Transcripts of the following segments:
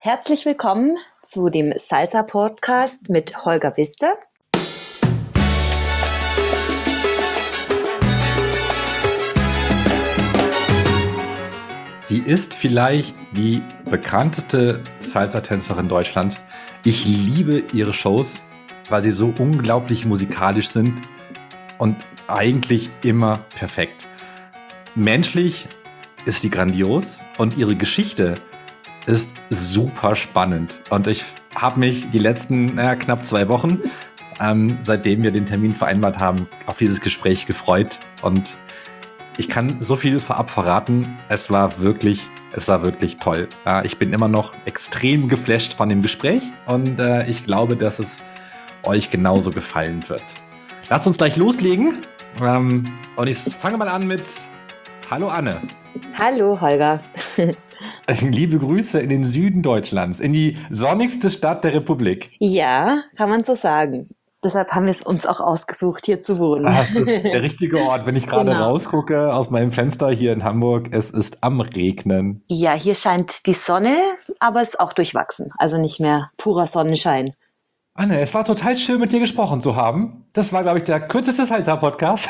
Herzlich willkommen zu dem Salsa-Podcast mit Holger Wister. Sie ist vielleicht die bekannteste Salsa-Tänzerin Deutschlands. Ich liebe ihre Shows, weil sie so unglaublich musikalisch sind und eigentlich immer perfekt. Menschlich ist sie grandios und ihre Geschichte ist super spannend. Und ich habe mich die letzten knapp 2 Wochen, seitdem wir den Termin vereinbart haben, auf dieses Gespräch gefreut. Und ich kann so viel vorab verraten. Es war wirklich toll. Ich bin immer noch extrem geflasht von dem Gespräch und ich glaube, dass es euch genauso gefallen wird. Lasst uns gleich loslegen. Und ich fange mal an mit Hallo Anne. Hallo Holger. Liebe Grüße in den Süden Deutschlands, in die sonnigste Stadt der Republik. Ja, kann man so sagen. Deshalb haben wir es uns auch ausgesucht, hier zu wohnen. Das ist der richtige Ort. Wenn ich gerade rausgucke aus meinem Fenster hier in Hamburg, es ist am Regnen. Ja, hier scheint die Sonne, aber es ist auch durchwachsen. Also nicht mehr purer Sonnenschein. Anne, es war total schön, mit dir gesprochen zu haben. Das war, glaube ich, der kürzeste Salsa-Podcast.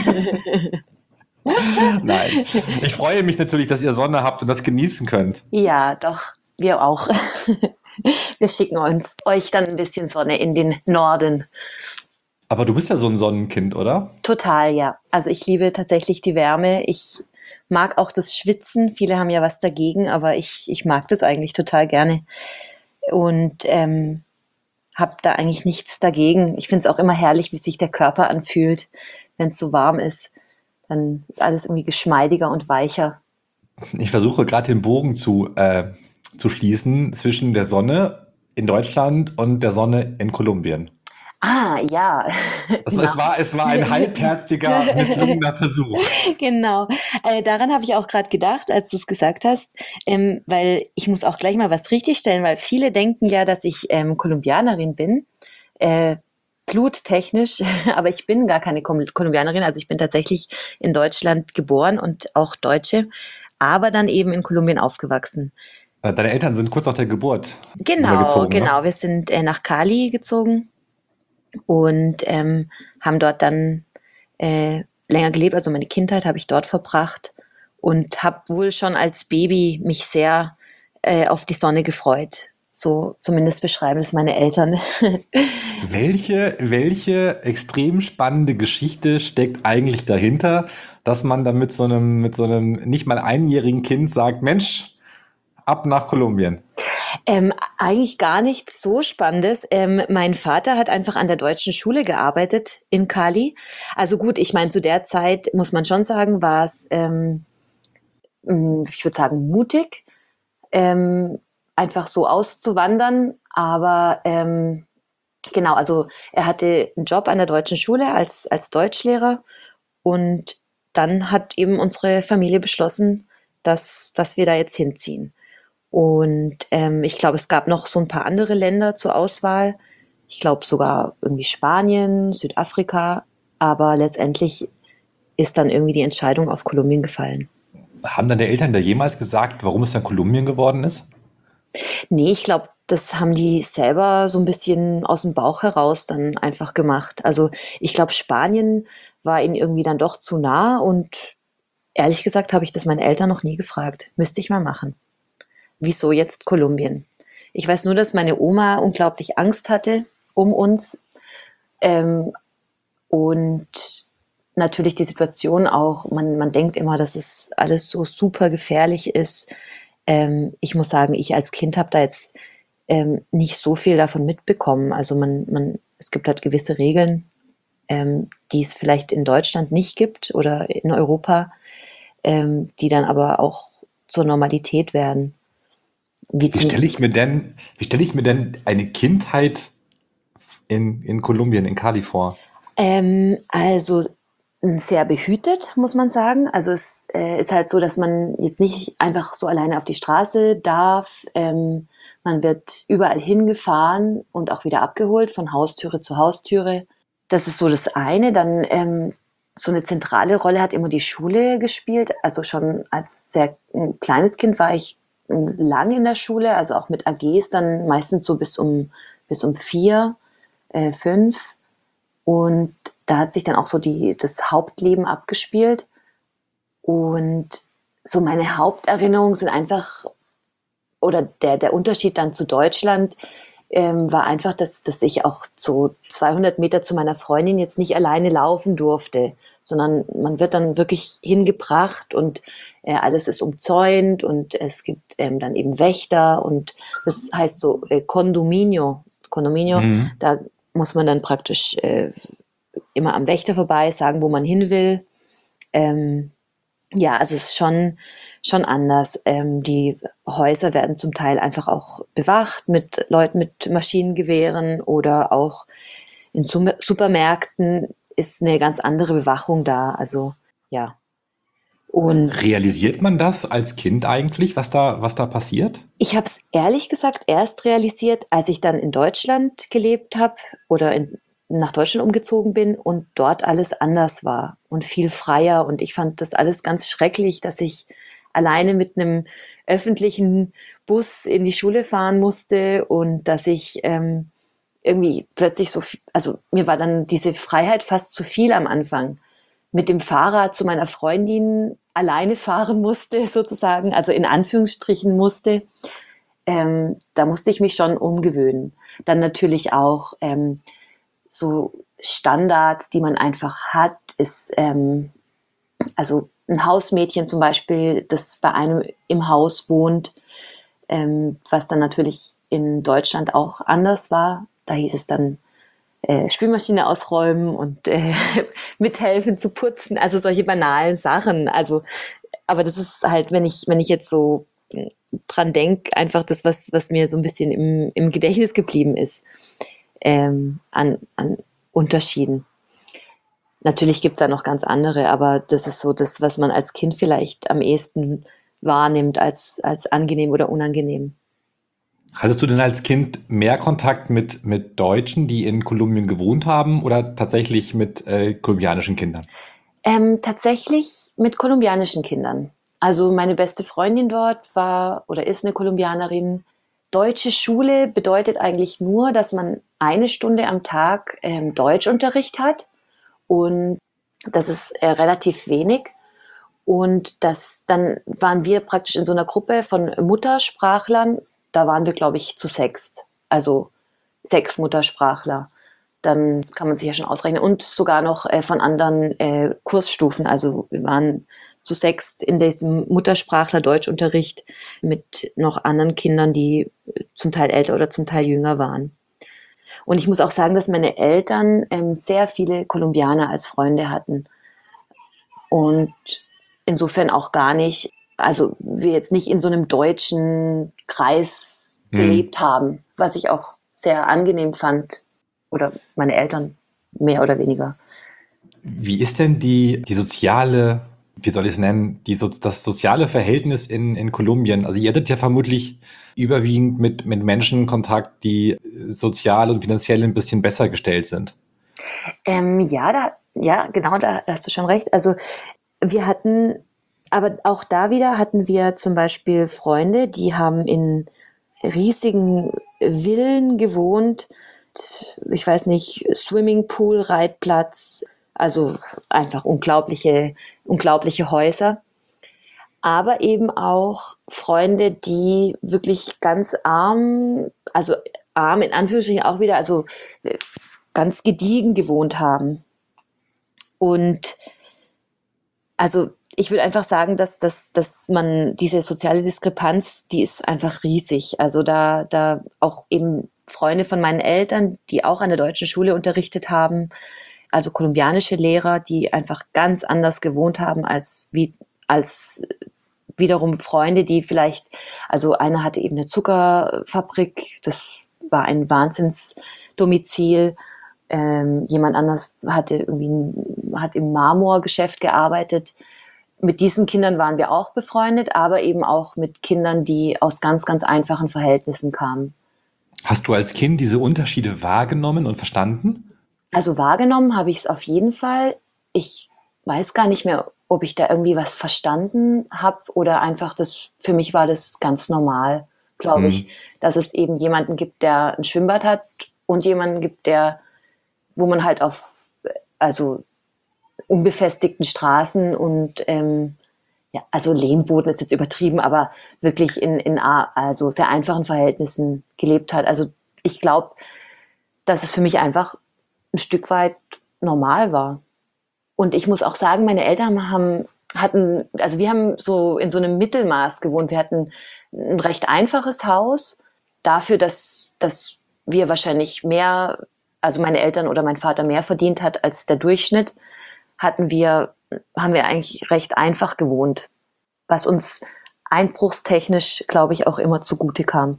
Nein, ich freue mich natürlich, dass ihr Sonne habt und das genießen könnt. Ja, doch, wir auch. Wir schicken euch dann ein bisschen Sonne in den Norden. Aber du bist ja so ein Sonnenkind, oder? Total, ja. Also ich liebe tatsächlich die Wärme. Ich mag auch das Schwitzen. Viele haben ja was dagegen, aber ich mag das eigentlich total gerne. Und habe da eigentlich nichts dagegen. Ich finde es auch immer herrlich, wie sich der Körper anfühlt, wenn es so warm ist. Dann ist alles irgendwie geschmeidiger und weicher. Ich versuche gerade den Bogen zu schließen zwischen der Sonne in Deutschland und der Sonne in Kolumbien. Ah, ja. Also es war ein halbherziger, misslungener Versuch. Genau. Daran habe ich auch gerade gedacht, als du es gesagt hast, weil ich muss auch gleich mal was richtigstellen, weil viele denken ja, dass ich Kolumbianerin bin, bluttechnisch, aber ich bin gar keine Kolumbianerin. Also ich bin tatsächlich in Deutschland geboren und auch Deutsche, aber dann eben in Kolumbien aufgewachsen. Deine Eltern sind kurz nach der Geburt Genau. Ne? Wir sind nach Cali gezogen und haben dort dann länger gelebt. Also meine Kindheit habe ich dort verbracht und habe wohl schon als Baby mich sehr auf die Sonne gefreut. So zumindest beschreiben es meine Eltern. Welche extrem spannende Geschichte steckt eigentlich dahinter, dass man dann mit so einem nicht mal einjährigen Kind sagt, Mensch, ab nach Kolumbien? Eigentlich gar nichts so Spannendes. Mein Vater hat einfach an der deutschen Schule gearbeitet in Cali. Also gut, ich meine, zu der Zeit muss man schon sagen, war es, ich würde sagen, mutig, einfach so auszuwandern. Aber genau, also er hatte einen Job an der deutschen Schule als Deutschlehrer und dann hat eben unsere Familie beschlossen, dass wir da jetzt hinziehen. Und ich glaube, es gab noch so ein paar andere Länder zur Auswahl. Ich glaube sogar irgendwie Spanien, Südafrika. Aber letztendlich ist dann irgendwie die Entscheidung auf Kolumbien gefallen. Haben deine Eltern da jemals gesagt, warum es dann Kolumbien geworden ist? Nee, ich glaube, das haben die selber so ein bisschen aus dem Bauch heraus dann einfach gemacht. Also ich glaube, Spanien war ihnen irgendwie dann doch zu nah. Und ehrlich gesagt habe ich das meinen Eltern noch nie gefragt. Müsste ich mal machen. Wieso jetzt Kolumbien? Ich weiß nur, dass meine Oma unglaublich Angst hatte um uns und natürlich die Situation auch, man denkt immer, dass es alles so super gefährlich ist. Ich muss sagen, ich als Kind habe da jetzt nicht so viel davon mitbekommen. Also es gibt halt gewisse Regeln, die es vielleicht in Deutschland nicht gibt oder in Europa, die dann aber auch zur Normalität werden. Wie stelle ich mir denn eine Kindheit in Kolumbien, in Cali vor? Also sehr behütet, muss man sagen. Also es ist halt so, dass man jetzt nicht einfach so alleine auf die Straße darf. Man wird überall hingefahren und auch wieder abgeholt, von Haustüre zu Haustüre. Das ist so das eine. Dann so eine zentrale Rolle hat immer die Schule gespielt. Also schon als sehr kleines Kind war ich lang in der Schule, also auch mit AGs dann meistens so bis um 4, 5. Und da hat sich dann auch so das Hauptleben abgespielt. Und so meine Haupterinnerungen sind einfach, oder der Unterschied dann zu Deutschland war einfach, dass ich auch so 200 Meter zu meiner Freundin jetzt nicht alleine laufen durfte, sondern man wird dann wirklich hingebracht und alles ist umzäunt und es gibt dann eben Wächter und das heißt so Condominio. Condominio, Mhm. da muss man dann praktisch immer am Wächter vorbei, sagen, wo man hin will. Ja, also es ist schon anders. Die Häuser werden zum Teil einfach auch bewacht mit Leuten mit Maschinengewehren oder auch in Supermärkten ist eine ganz andere Bewachung da. Also ja. Und Realisiert man das als Kind eigentlich, was da passiert? ich habe es ehrlich gesagt erst realisiert, als ich dann in Deutschland gelebt habe oder nach Deutschland umgezogen bin und dort alles anders war und viel freier. Und ich fand das alles ganz schrecklich, dass ich alleine mit einem öffentlichen Bus in die Schule fahren musste und dass ich irgendwie plötzlich so viel, also mir war dann diese Freiheit fast zu viel am Anfang. Mit dem Fahrrad zu meiner Freundin alleine fahren musste, sozusagen, also in Anführungsstrichen musste. Da musste ich mich schon umgewöhnen. Dann natürlich auch so Standards, die man einfach hat, ist also ein Hausmädchen zum Beispiel, das bei einem im Haus wohnt, was dann natürlich in Deutschland auch anders war. Da hieß es dann Spülmaschine ausräumen und mithelfen zu putzen, also solche banalen Sachen. Also, aber das ist halt, wenn ich jetzt so dran denke, einfach das, was mir so ein bisschen im Gedächtnis geblieben ist, an Unterschieden. Natürlich gibt's da noch ganz andere, aber das ist so das, was man als Kind vielleicht am ehesten wahrnimmt als angenehm oder unangenehm. Hattest du denn als Kind mehr Kontakt mit Deutschen, die in Kolumbien gewohnt haben, oder tatsächlich mit kolumbianischen Kindern? Tatsächlich mit kolumbianischen Kindern. Also meine beste Freundin dort war oder ist eine Kolumbianerin. Deutsche Schule bedeutet eigentlich nur, dass man eine Stunde am Tag Deutschunterricht hat und das ist relativ wenig. Und dann waren wir praktisch in so einer Gruppe von Muttersprachlern. Da waren wir, glaube ich, zu sechst. Also 6 Muttersprachler. Dann kann man sich ja schon ausrechnen. Und sogar noch von anderen Kursstufen. Also wir waren zu sechst in diesem Muttersprachler Deutschunterricht mit noch anderen Kindern, die zum Teil älter oder zum Teil jünger waren. Und ich muss auch sagen, dass meine Eltern sehr viele Kolumbianer als Freunde hatten. Und insofern auch gar nicht, also wir jetzt nicht in so einem deutschen Kreis Hm. gelebt haben, was ich auch sehr angenehm fand. Oder meine Eltern mehr oder weniger. Wie ist denn die soziale, wie soll ich es nennen, das soziale Verhältnis in Kolumbien? Also ihr hattet ja vermutlich überwiegend mit Menschen Kontakt, die sozial und finanziell ein bisschen besser gestellt sind. Ja, genau, da hast du schon recht. Also wir hatten, aber auch da wieder hatten wir zum Beispiel Freunde, die haben in riesigen Villen gewohnt. Ich weiß nicht, Swimmingpool, Reitplatz, also einfach unglaubliche Häuser. Aber eben auch Freunde, die wirklich ganz arm, also arm in Anführungsstrichen auch wieder, also ganz gediegen gewohnt haben. Und also ich würde einfach sagen, dass man diese soziale Diskrepanz, die ist einfach riesig. Also da auch eben Freunde von meinen Eltern, die auch an der deutschen Schule unterrichtet haben, also kolumbianische Lehrer, die einfach ganz anders gewohnt haben als wiederum Freunde, die vielleicht, also einer hatte eben eine Zuckerfabrik, das war ein Wahnsinnsdomizil. Jemand anders hat im Marmorgeschäft gearbeitet. Mit diesen Kindern waren wir auch befreundet, aber eben auch mit Kindern, die aus ganz, ganz einfachen Verhältnissen kamen. Hast du als Kind diese Unterschiede wahrgenommen und verstanden? Also wahrgenommen habe ich es auf jeden Fall. Ich weiß gar nicht mehr, ob ich da irgendwie was verstanden habe oder einfach für mich war das ganz normal, glaube ich, Mhm. dass es eben jemanden gibt, der ein Schwimmbad hat und jemanden gibt, wo man halt also unbefestigten Straßen und ja, also Lehmboden ist jetzt übertrieben, aber wirklich also sehr einfachen Verhältnissen gelebt hat. Also ich glaube, dass es für mich einfach ein Stück weit normal war. Und ich muss auch sagen, meine Eltern also wir haben so in so einem Mittelmaß gewohnt. Wir hatten ein recht einfaches Haus dafür, dass wir wahrscheinlich also meine Eltern oder mein Vater mehr verdient hat als der Durchschnitt, haben wir eigentlich recht einfach gewohnt, was uns einbruchstechnisch, glaube ich, auch immer zugute kam.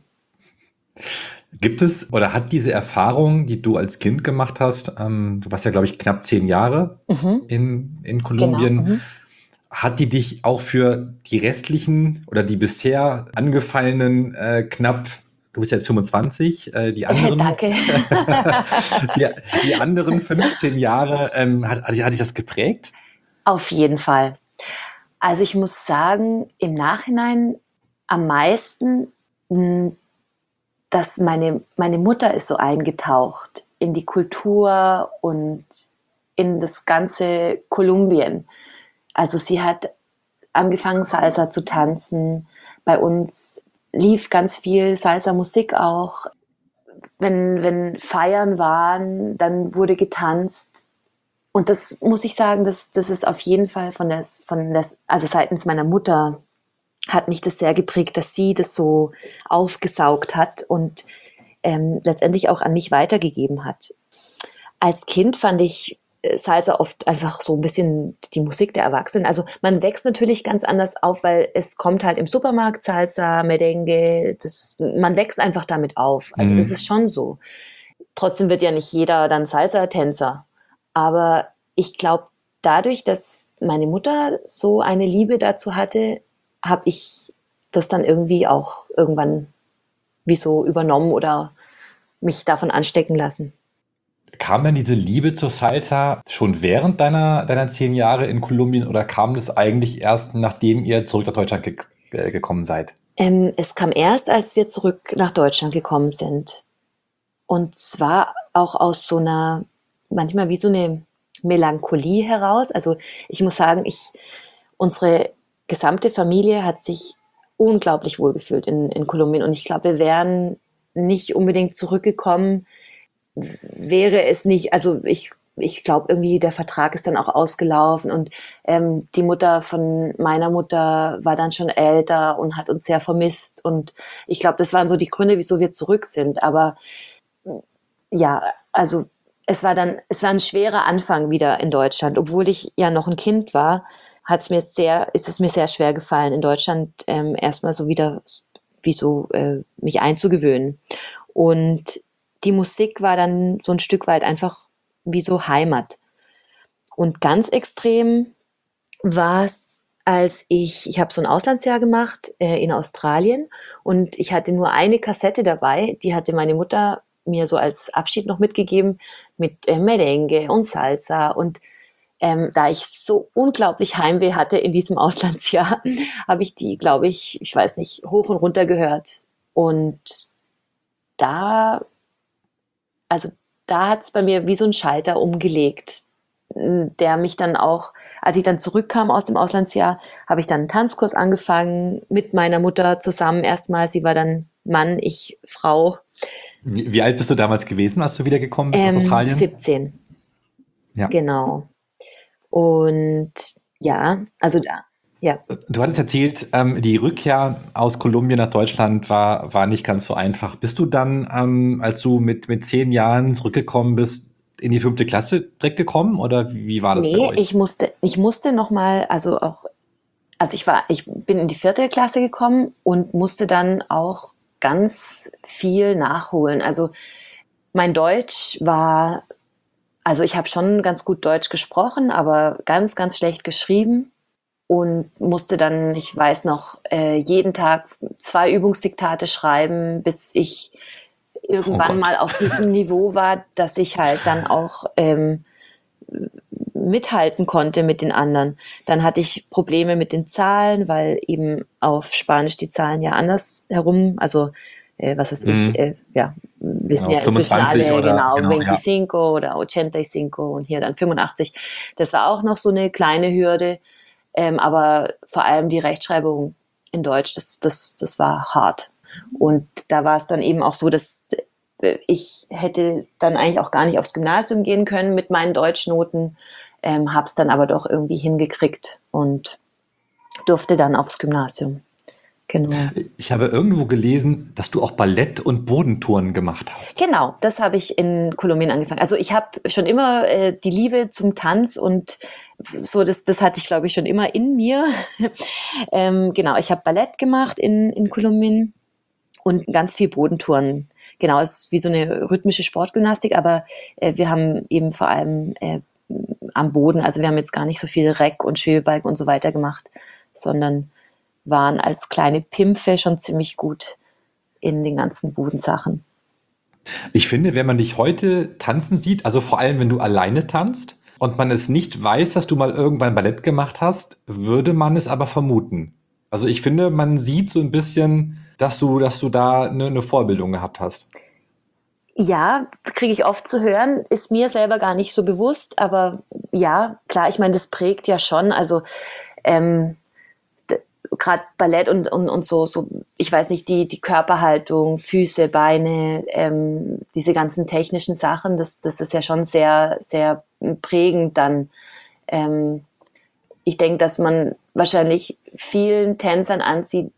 Gibt es oder hat diese Erfahrung, die du als Kind gemacht hast, du warst ja, glaube ich, knapp 10 Jahre Mhm, in genau. Kolumbien, Mhm. hat die dich auch für die restlichen oder die bisher angefallenen knapp, du bist jetzt 25, die anderen, Danke. die, die anderen 15 Jahre, hat dich das geprägt? Auf jeden Fall. Also ich muss sagen, im Nachhinein am meisten, mh, dass meine Mutter ist so eingetaucht in die Kultur und in das ganze Kolumbien. Also sie hat angefangen, Salsa zu tanzen. Bei uns lief ganz viel Salsa-Musik auch. Wenn Feiern waren, dann wurde getanzt. Und das muss ich sagen, das ist auf jeden Fall also seitens meiner Mutter hat mich das sehr geprägt, dass sie das so aufgesaugt hat und letztendlich auch an mich weitergegeben hat. Als Kind fand ich Salsa oft einfach so ein bisschen die Musik der Erwachsenen. Also man wächst natürlich ganz anders auf, weil es kommt halt im Supermarkt Salsa, Merengue, man wächst einfach damit auf. Also das ist Mhm. schon so. Trotzdem wird ja nicht jeder dann Salsa-Tänzer. Aber ich glaube, dadurch, dass meine Mutter so eine Liebe dazu hatte, habe ich das dann irgendwie auch irgendwann wie so übernommen oder mich davon anstecken lassen. Kam denn diese Liebe zur Salsa schon während deiner 10 Jahre in Kolumbien oder kam das eigentlich erst, nachdem ihr zurück nach Deutschland gekommen seid? Es kam erst, als wir zurück nach Deutschland gekommen sind. Und zwar auch aus so einer, manchmal wie so eine Melancholie heraus. Also ich muss sagen, unsere gesamte Familie hat sich unglaublich wohlgefühlt in Kolumbien. Und ich glaube, wir wären nicht unbedingt zurückgekommen, wäre es nicht, also ich glaube irgendwie, der Vertrag ist dann auch ausgelaufen und die Mutter von meiner Mutter war dann schon älter und hat uns sehr vermisst. Und ich glaube, das waren so die Gründe, wieso wir zurück sind. Aber ja, also es war ein schwerer Anfang wieder in Deutschland. Obwohl ich ja noch ein Kind war, ist es mir sehr schwer gefallen, in Deutschland erstmal so wieder wie so mich einzugewöhnen. Und die Musik war dann so ein Stück weit einfach wie so Heimat. Und ganz extrem war es, als ich habe so ein Auslandsjahr gemacht in Australien und ich hatte nur eine Kassette dabei, die hatte meine Mutter mir so als Abschied noch mitgegeben mit Merengue und Salsa und da ich so unglaublich Heimweh hatte in diesem Auslandsjahr, habe ich die, glaube ich weiß nicht, hoch und runter gehört. Und da, also da hat es bei mir wie so ein Schalter umgelegt, der mich dann auch, als ich dann zurückkam aus dem Auslandsjahr, habe ich dann einen Tanzkurs angefangen mit meiner Mutter zusammen erstmal. Sie war dann Mann, ich Frau. Wie alt bist du damals gewesen, als du wiedergekommen bist aus Australien? 17, Ja. genau. Und ja, also da, ja. Du hattest erzählt, die Rückkehr aus Kolumbien nach Deutschland war nicht ganz so einfach. Bist du dann, als du mit 10 Jahren zurückgekommen bist, in die 5. Klasse direkt gekommen oder wie war das bei Nee, euch? ich musste nochmal, also ich bin in die 4. Klasse gekommen und musste dann auch ganz viel nachholen. Also mein Deutsch war, also ich habe schon ganz gut Deutsch gesprochen, aber ganz, ganz schlecht geschrieben und musste dann, ich weiß noch, jeden Tag 2 Übungsdiktate schreiben, bis ich Oh irgendwann Gott. mal auf diesem Niveau war, dass ich halt dann auch mithalten konnte mit den anderen. Dann hatte ich Probleme mit den Zahlen, weil eben auf Spanisch die Zahlen ja anders herum, also was weiß ich, ja, wissen Genau, ja inzwischen 25 alle oder genau genau, ja. 25 oder 85 und hier dann 85. Das war auch noch so eine kleine Hürde, aber vor allem die Rechtschreibung in Deutsch, das war hart. Und da war es dann eben auch so, dass ich hätte dann eigentlich auch gar nicht aufs Gymnasium gehen können mit meinen Deutschnoten, habe es dann aber doch irgendwie hingekriegt und durfte dann aufs Gymnasium. Genau. Ich habe irgendwo gelesen, dass du auch Ballett und Bodenturnen gemacht hast. Genau, das habe ich in Kolumbien angefangen. Also ich habe schon immer die Liebe zum Tanz und so, das hatte ich, glaube ich, schon immer in mir. Genau, ich habe Ballett gemacht in Kolumbien und ganz viel Bodentouren. Genau, es ist wie so eine rhythmische Sportgymnastik, aber wir haben eben vor allem am Boden, also wir haben jetzt gar nicht so viel Reck und Schwebebalken und so weiter gemacht, sondern waren als kleine Pimpfe schon ziemlich gut in den ganzen Bodensachen. Ich finde, wenn man dich heute tanzen sieht, also vor allem wenn du alleine tanzt und man es nicht weiß, dass du mal irgendwann Ballett gemacht hast, würde man es aber vermuten. Also ich finde, man sieht so ein bisschen, dass du da eine Vorbildung gehabt hast. Ja, kriege ich oft zu hören, ist mir selber gar nicht so bewusst, aber ja, klar, ich meine, das prägt ja schon. Also ähm, gerade Ballett und so, ich weiß nicht, die Körperhaltung, Füße, Beine, diese ganzen technischen Sachen, das ist ja schon sehr, sehr prägend dann. Ähm, Ich denke, dass man wahrscheinlich vielen Tänzern ansieht,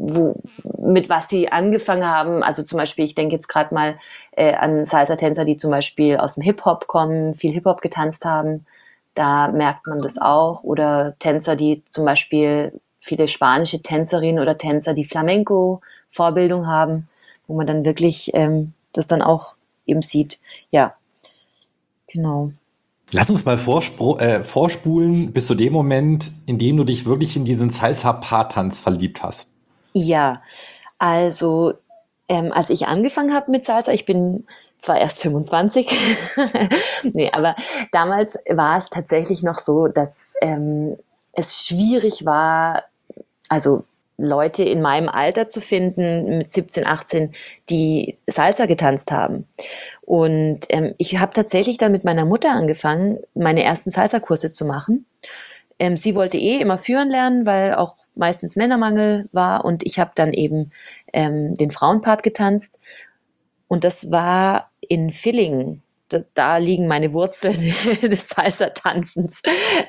mit was sie angefangen haben. Also zum Beispiel, ich denke jetzt gerade mal an Salsa-Tänzer, die zum Beispiel aus dem Hip-Hop kommen, viel Hip-Hop getanzt haben. Da merkt man das auch. Oder Tänzer, die zum Beispiel viele spanische Tänzerinnen oder Tänzer, die Flamenco-Vorbildung haben, wo man dann wirklich das dann auch eben sieht. Ja, genau. Lass uns mal vorspulen bis zu dem Moment, in dem du dich wirklich in diesen Salsa-Paartanz verliebt hast. Ja, also als ich angefangen habe mit Salsa, ich bin zwar erst 25, nee, aber damals war es tatsächlich noch so, dass es schwierig war, also Leute in meinem Alter zu finden, mit 17, 18, die Salsa getanzt haben. Und ich habe tatsächlich dann mit meiner Mutter angefangen, meine ersten Salsa-Kurse zu machen. Sie wollte immer führen lernen, weil auch meistens Männermangel war. Und ich habe dann eben den Frauenpart getanzt. Und das war in Villingen. Da liegen meine Wurzeln des Salsa-Tanzens.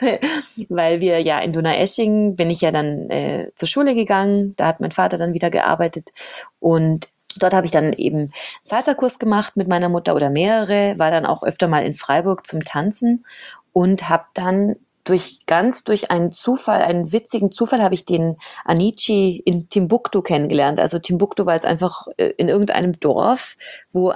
Weil wir ja in Donaueschingen bin ich ja dann zur Schule gegangen. Da hat mein Vater dann wieder gearbeitet. Und dort habe ich dann eben einen Salsa-Kurs gemacht mit meiner Mutter oder mehrere. War dann auch öfter mal in Freiburg zum Tanzen und habe dann durch einen Zufall, einen witzigen Zufall, habe ich den Anici in Timbuktu kennengelernt. Also Timbuktu war jetzt einfach in irgendeinem Dorf, wo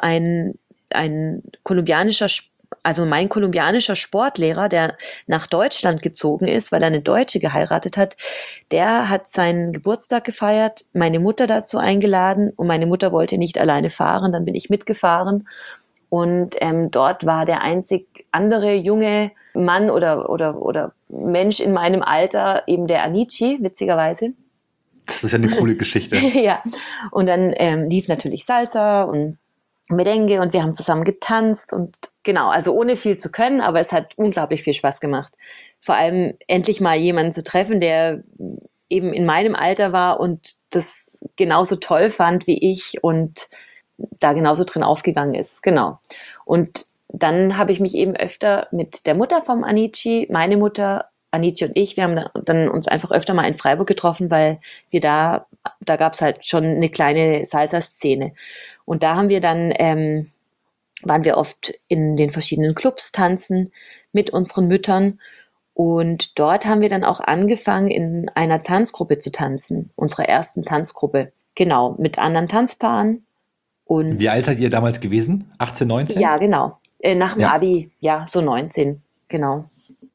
ein kolumbianischer, also mein kolumbianischer Sportlehrer, der nach Deutschland gezogen ist, weil er eine Deutsche geheiratet hat, der hat seinen Geburtstag gefeiert, meine Mutter dazu eingeladen und meine Mutter wollte nicht alleine fahren, dann bin ich mitgefahren. Und dort war der einzig andere junge Mann oder Mensch in meinem Alter eben der Anici, witzigerweise. Das ist ja eine coole Geschichte. Ja, und dann lief natürlich Salsa und Merengue und wir haben zusammen getanzt und genau, also ohne viel zu können, aber es hat unglaublich viel Spaß gemacht. Vor allem endlich mal jemanden zu treffen, der eben in meinem Alter war und das genauso toll fand wie ich und da genauso drin aufgegangen ist. Genau. Und dann habe ich mich eben öfter mit der Mutter vom Anici, meine Mutter, Anici und ich, wir haben dann uns einfach öfter mal in Freiburg getroffen, weil wir da gab es halt schon eine kleine Salsa-Szene. Und da haben wir dann, waren wir oft in den verschiedenen Clubs tanzen mit unseren Müttern. Und dort haben wir dann auch angefangen, in einer Tanzgruppe zu tanzen, unserer ersten Tanzgruppe. Genau, mit anderen Tanzpaaren. Und Wie alt seid ihr damals gewesen? 18, 19? ja, genau. Nach dem Ja. Abi, ja, so 19, genau.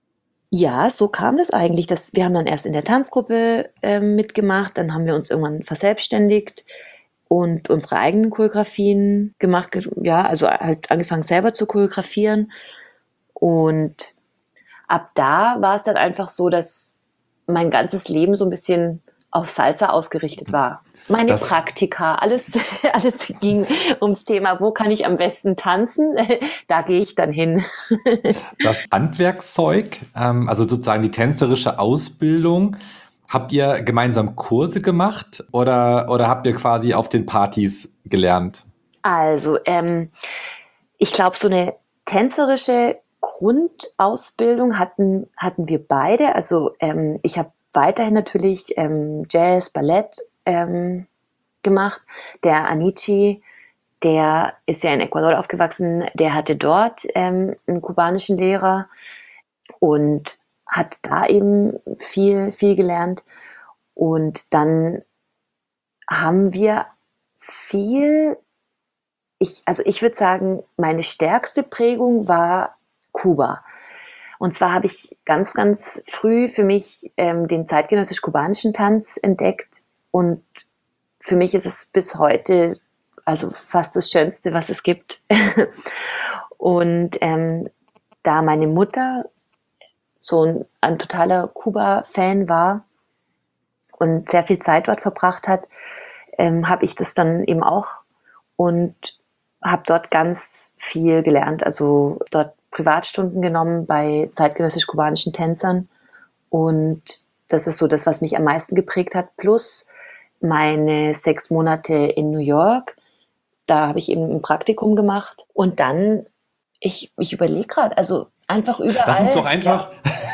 Ja, so kam das eigentlich. Wir haben dann erst in der Tanzgruppe mitgemacht, dann haben wir uns irgendwann verselbstständigt und unsere eigenen Choreografien gemacht. Ja, also halt angefangen selber zu choreografieren. Und ab da war es dann einfach so, dass mein ganzes Leben so ein bisschen auf Salsa ausgerichtet war. Meine Das, Praktika, alles, alles ging ums Thema, wo kann ich am besten tanzen? Da gehe ich dann hin. das Handwerkszeug, also sozusagen die tänzerische Ausbildung, habt ihr gemeinsam Kurse gemacht oder habt ihr quasi auf den Partys gelernt? Also, ich glaube, so eine tänzerische Grundausbildung hatten wir beide. Also ich habe weiterhin natürlich Jazz, Ballett gemacht. Der Anichi, der ist ja in Ecuador aufgewachsen, der hatte dort einen kubanischen Lehrer und hat da eben viel, viel gelernt. Und dann haben wir viel, also ich würde sagen, meine stärkste Prägung war Kuba. Und zwar habe ich ganz, ganz früh für mich den zeitgenössisch-kubanischen Tanz entdeckt. Und für mich ist es bis heute also fast das Schönste, was es gibt. Und da meine Mutter so ein totaler Kuba-Fan war und sehr viel Zeit dort verbracht hat, habe ich das dann eben auch und habe dort ganz viel gelernt. Also dort Privatstunden genommen bei zeitgenössisch-kubanischen Tänzern. Und das ist so das, was mich am meisten geprägt hat. Plus meine 6 Monate in New York. Da habe ich eben ein Praktikum gemacht. Und dann, ich überlege gerade, also einfach Lass uns doch überall. Ja. einfach,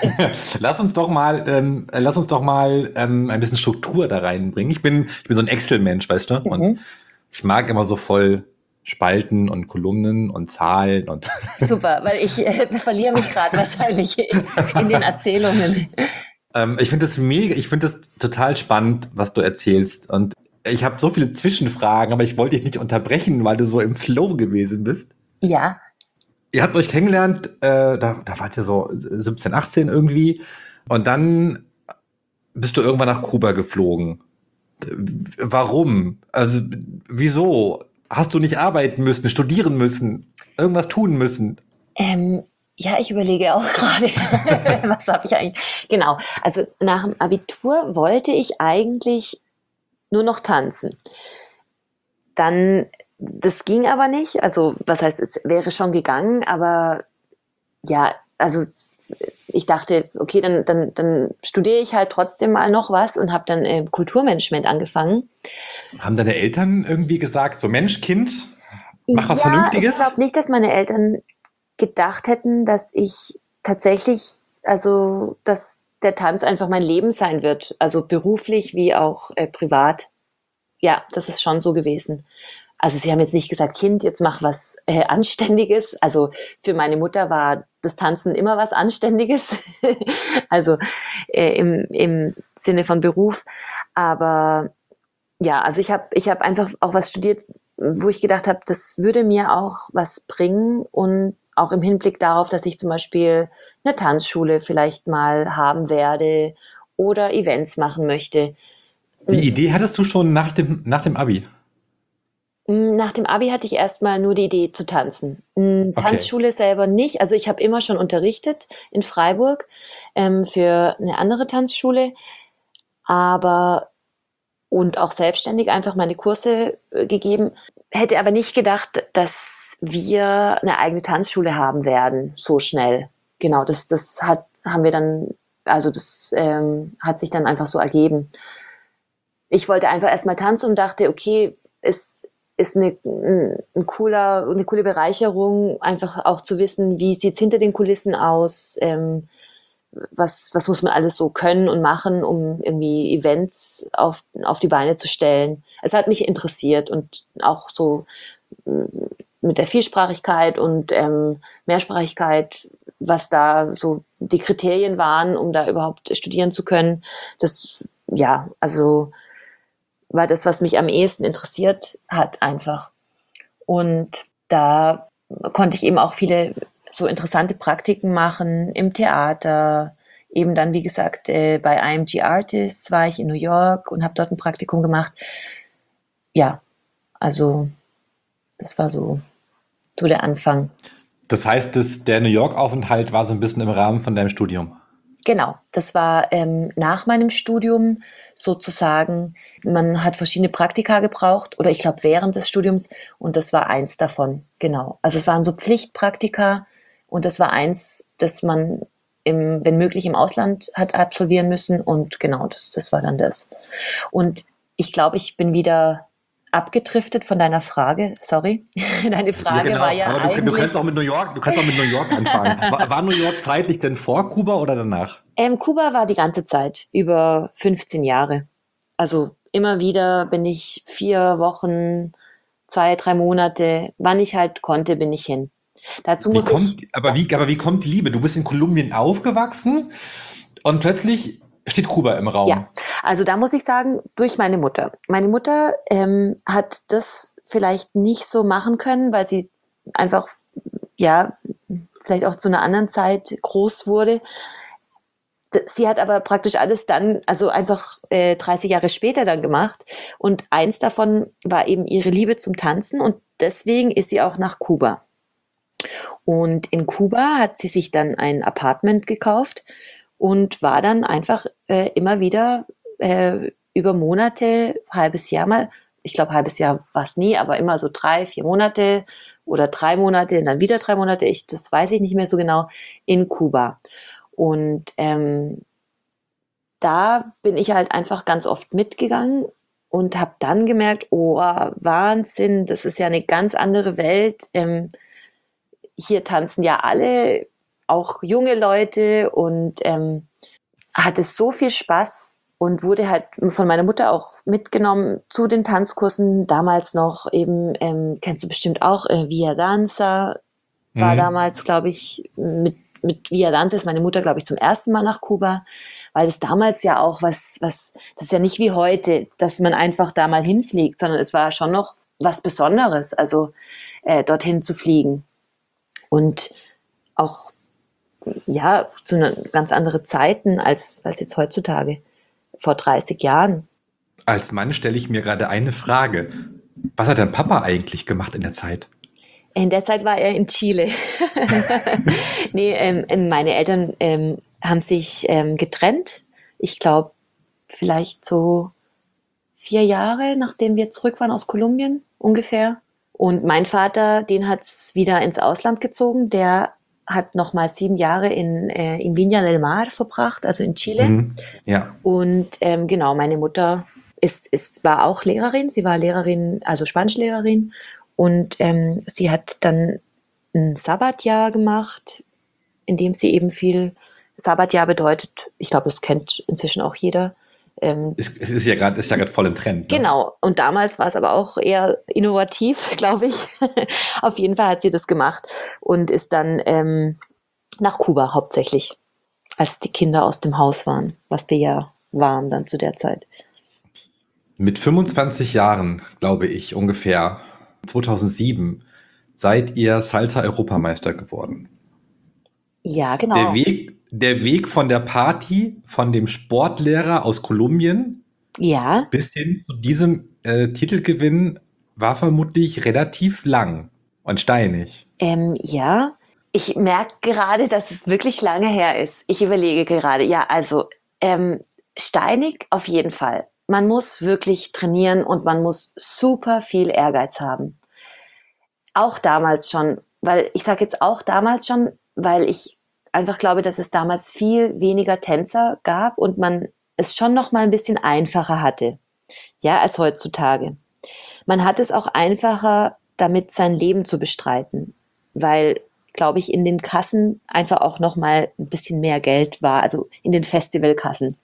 lass uns doch mal ein bisschen Struktur da reinbringen. Ich bin so ein Excel-Mensch, weißt du? Und Mhm. ich mag immer so voll Spalten und Kolumnen und Zahlen und Super, weil ich verliere mich gerade wahrscheinlich in den Erzählungen. ich finde das mega, ich finde das total spannend, was du erzählst. Und ich habe so viele Zwischenfragen, aber ich wollte dich nicht unterbrechen, weil du so im Flow gewesen bist. Ja, Ihr habt euch kennengelernt, da wart ihr so 17, 18 irgendwie. Und dann bist du irgendwann nach Kuba geflogen. Warum? Also, wieso? Hast du nicht arbeiten müssen, studieren müssen, irgendwas tun müssen? ähm, ja, ich überlege auch gerade, was habe ich eigentlich? Genau, also nach dem Abitur wollte ich eigentlich nur noch tanzen. Dann, das ging aber nicht. Also, was heißt, es wäre schon gegangen, aber ja, also ich dachte, okay, dann studiere ich halt trotzdem mal noch was und habe dann Kulturmanagement angefangen. Haben deine Eltern irgendwie gesagt, so Mensch, Kind, mach was Ja, ich Vernünftiges? glaube nicht, dass meine Eltern gedacht hätten, dass ich tatsächlich, also dass der Tanz einfach mein Leben sein wird, also beruflich wie auch privat. Ja, das ist schon so gewesen. Also sie haben jetzt nicht gesagt, Kind, jetzt mach was Anständiges. Also für meine Mutter war das Tanzen immer was Anständiges. Also im Sinne von Beruf. Aber ja, also ich hab einfach auch was studiert, wo ich gedacht habe, das würde mir auch was bringen und auch im Hinblick darauf, dass ich zum Beispiel eine Tanzschule vielleicht mal haben werde oder Events machen möchte. Die Idee hattest du schon nach dem Abi. Nach dem Abi hatte ich erstmal nur die Idee zu tanzen. Okay. Tanzschule selber nicht. Also ich habe immer schon unterrichtet in Freiburg für eine andere Tanzschule, aber und auch selbstständig einfach meine Kurse gegeben. Hätte aber nicht gedacht, dass wir eine eigene Tanzschule haben werden, so schnell. Genau, haben wir dann, also das hat sich dann einfach so ergeben. Ich wollte einfach erstmal tanzen und dachte, okay, es ist eine coole Bereicherung, einfach auch zu wissen, wie sieht's hinter den Kulissen aus, was muss man alles so können und machen, um irgendwie Events auf die Beine zu stellen. Es hat mich interessiert und auch so mit der Vielsprachigkeit und Mehrsprachigkeit, was da so die Kriterien waren, um da überhaupt studieren zu können. Das, ja, also war das, was mich am ehesten interessiert hat, einfach. Und da konnte ich eben auch viele so interessante Praktiken machen im Theater. Eben dann, wie gesagt, bei IMG Artists war ich in New York und habe dort ein Praktikum gemacht. Ja, also das war so der Anfang. Das heißt, der New York-Aufenthalt war so ein bisschen im Rahmen von deinem Studium. Genau, das war nach meinem Studium sozusagen. Man hat verschiedene Praktika gebraucht oder ich glaube während des Studiums und das war eins davon, genau. Also es waren so Pflichtpraktika und das war eins, das man wenn möglich im Ausland hat absolvieren müssen und genau, das war dann das. Und ich glaube, ich bin wieder abgedriftet von deiner Frage, sorry. Deine Ja, Frage war genau. ja Aber du kannst eigentlich, auch mit New York, du kannst auch mit New York anfangen. War New York zeitlich denn vor Kuba oder danach? Kuba war die ganze Zeit, über 15 Jahre. Also immer wieder bin ich 4 Wochen, 2, 3 Monate, wann ich halt konnte, bin ich hin. Dazu muss ich, Aber wie kommt die Liebe? Du bist in Kolumbien aufgewachsen und plötzlich steht Kuba im ja, Raum. also da muss ich sagen, durch meine Mutter. Meine Mutter hat das vielleicht nicht so machen können, weil sie einfach, ja, vielleicht auch zu einer anderen Zeit groß wurde. Sie hat aber praktisch alles dann, also einfach 30 Jahre später dann gemacht. Und eins davon war eben ihre Liebe zum Tanzen und deswegen ist sie auch nach Kuba. Und in Kuba hat sie sich dann ein Apartment gekauft und war dann einfach immer wieder über Monate, halbes Jahr mal, ich glaube halbes Jahr war es nie, aber immer so 3, 4 Monate oder 3 Monate und dann wieder 3 Monate, das weiß ich nicht mehr so genau, in Kuba. Und da bin ich halt einfach ganz oft mitgegangen und habe dann gemerkt, oh, Wahnsinn, das ist ja eine ganz andere Welt. Hier tanzen ja alle, auch junge Leute und hatte so viel Spaß und wurde halt von meiner Mutter auch mitgenommen zu den Tanzkursen. Damals noch eben, kennst du bestimmt auch, Via Danza war Mhm. damals, glaube ich, mit Via Danza ist meine Mutter, glaube ich, zum ersten Mal nach Kuba, weil das damals ja auch das ist ja nicht wie heute, dass man einfach da mal hinfliegt, sondern es war schon noch was Besonderes, also dorthin zu fliegen. Und auch, ja, zu ganz anderen Zeiten als jetzt heutzutage, vor 30 Jahren. Als Mann stelle ich mir gerade eine Frage. Was hat dein Papa eigentlich gemacht in der Zeit? In der Zeit war er in Chile. Nee, meine Eltern haben sich getrennt. Ich glaube, vielleicht so 4 Jahre, nachdem wir zurück waren aus Kolumbien ungefähr. Und mein Vater, den hat's wieder ins Ausland gezogen. Der hat noch mal 7 Jahre in Viña del Mar verbracht, also in Chile. Mhm. Ja. Und genau, meine Mutter war auch Lehrerin. Sie war Lehrerin, also Spanischlehrerin. Und sie hat dann ein Sabbatjahr gemacht, in dem sie eben viel Sabbatjahr bedeutet. Ich glaube, das kennt inzwischen auch jeder. Es ist ja gerade voll im Trend, ne? Genau. Und damals war es aber auch eher innovativ, glaube ich. Auf jeden Fall hat sie das gemacht und ist dann nach Kuba hauptsächlich, als die Kinder aus dem Haus waren, was wir ja waren dann zu der Zeit. Mit 25 Jahren, glaube ich, ungefähr 2007, seid ihr Salsa-Europameister geworden. Ja, Der genau. Weg von der Party, von dem Sportlehrer aus Kolumbien Ja, bis hin zu diesem Titelgewinn war vermutlich relativ lang und steinig. ja. Ich merke gerade, dass es wirklich lange her ist. Ich überlege gerade. Ja, also steinig auf jeden Fall. Man muss wirklich trainieren und man muss super viel Ehrgeiz haben. Auch damals schon, weil ich sage jetzt auch damals schon, weil ich einfach glaube, dass es damals viel weniger Tänzer gab und man es schon noch mal ein bisschen einfacher hatte, ja, als heutzutage. Man hat es auch einfacher, damit sein Leben zu bestreiten, weil, glaube ich, in den Kassen einfach auch noch mal ein bisschen mehr Geld war, also in den Festivalkassen.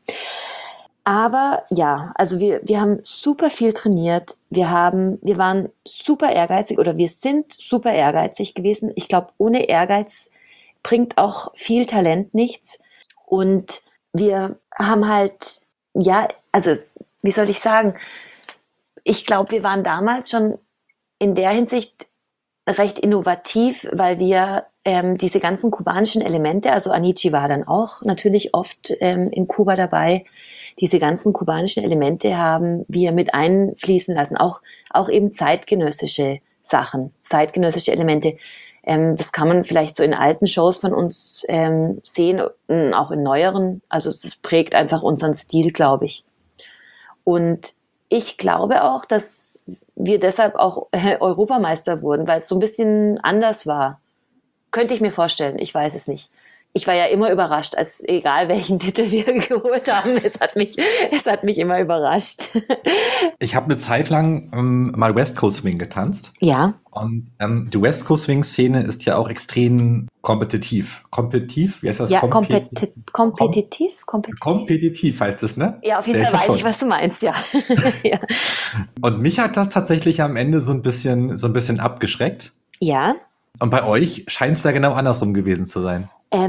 Aber ja, also wir haben super viel trainiert. Wir waren super ehrgeizig oder wir sind super ehrgeizig gewesen. Ich glaube, ohne Ehrgeiz bringt auch viel Talent nichts. Und wir haben halt, ja, also wie soll ich sagen, ich glaube, wir waren damals schon in der Hinsicht recht innovativ, weil wir diese ganzen kubanischen Elemente, also Anichi war dann auch natürlich oft in Kuba dabei, diese ganzen kubanischen Elemente haben wir mit einfließen lassen, auch eben zeitgenössische Sachen, zeitgenössische Elemente. Das kann man vielleicht so in alten Shows von uns sehen, auch in neueren. Also es prägt einfach unseren Stil, glaube ich. Und ich glaube auch, dass wir deshalb auch Europameister wurden, weil es so ein bisschen anders war. Könnte ich mir vorstellen, ich weiß es nicht. Ich war ja immer überrascht, als egal welchen Titel wir geholt haben. Es hat mich immer überrascht. Ich habe eine Zeit lang mal West Coast Swing getanzt. Ja. Und die West Coast Swing Szene ist ja auch extrem kompetitiv. Kompetitiv? Wie heißt das? Ja, kompetitiv? Kompetitiv heißt es, ne? Ja, auf jeden Fall weiß ich, was du meinst, ja. Ja. Und mich hat das tatsächlich am Ende so ein bisschen abgeschreckt. Ja. Und bei euch scheint es da genau andersrum gewesen zu sein.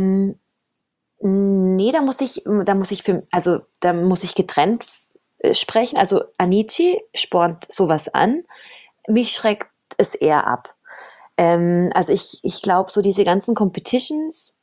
Nee, da muss ich getrennt sprechen. Also Anici spornt sowas an. Mich schreckt es eher ab. Also ich glaube, so diese ganzen Competitions,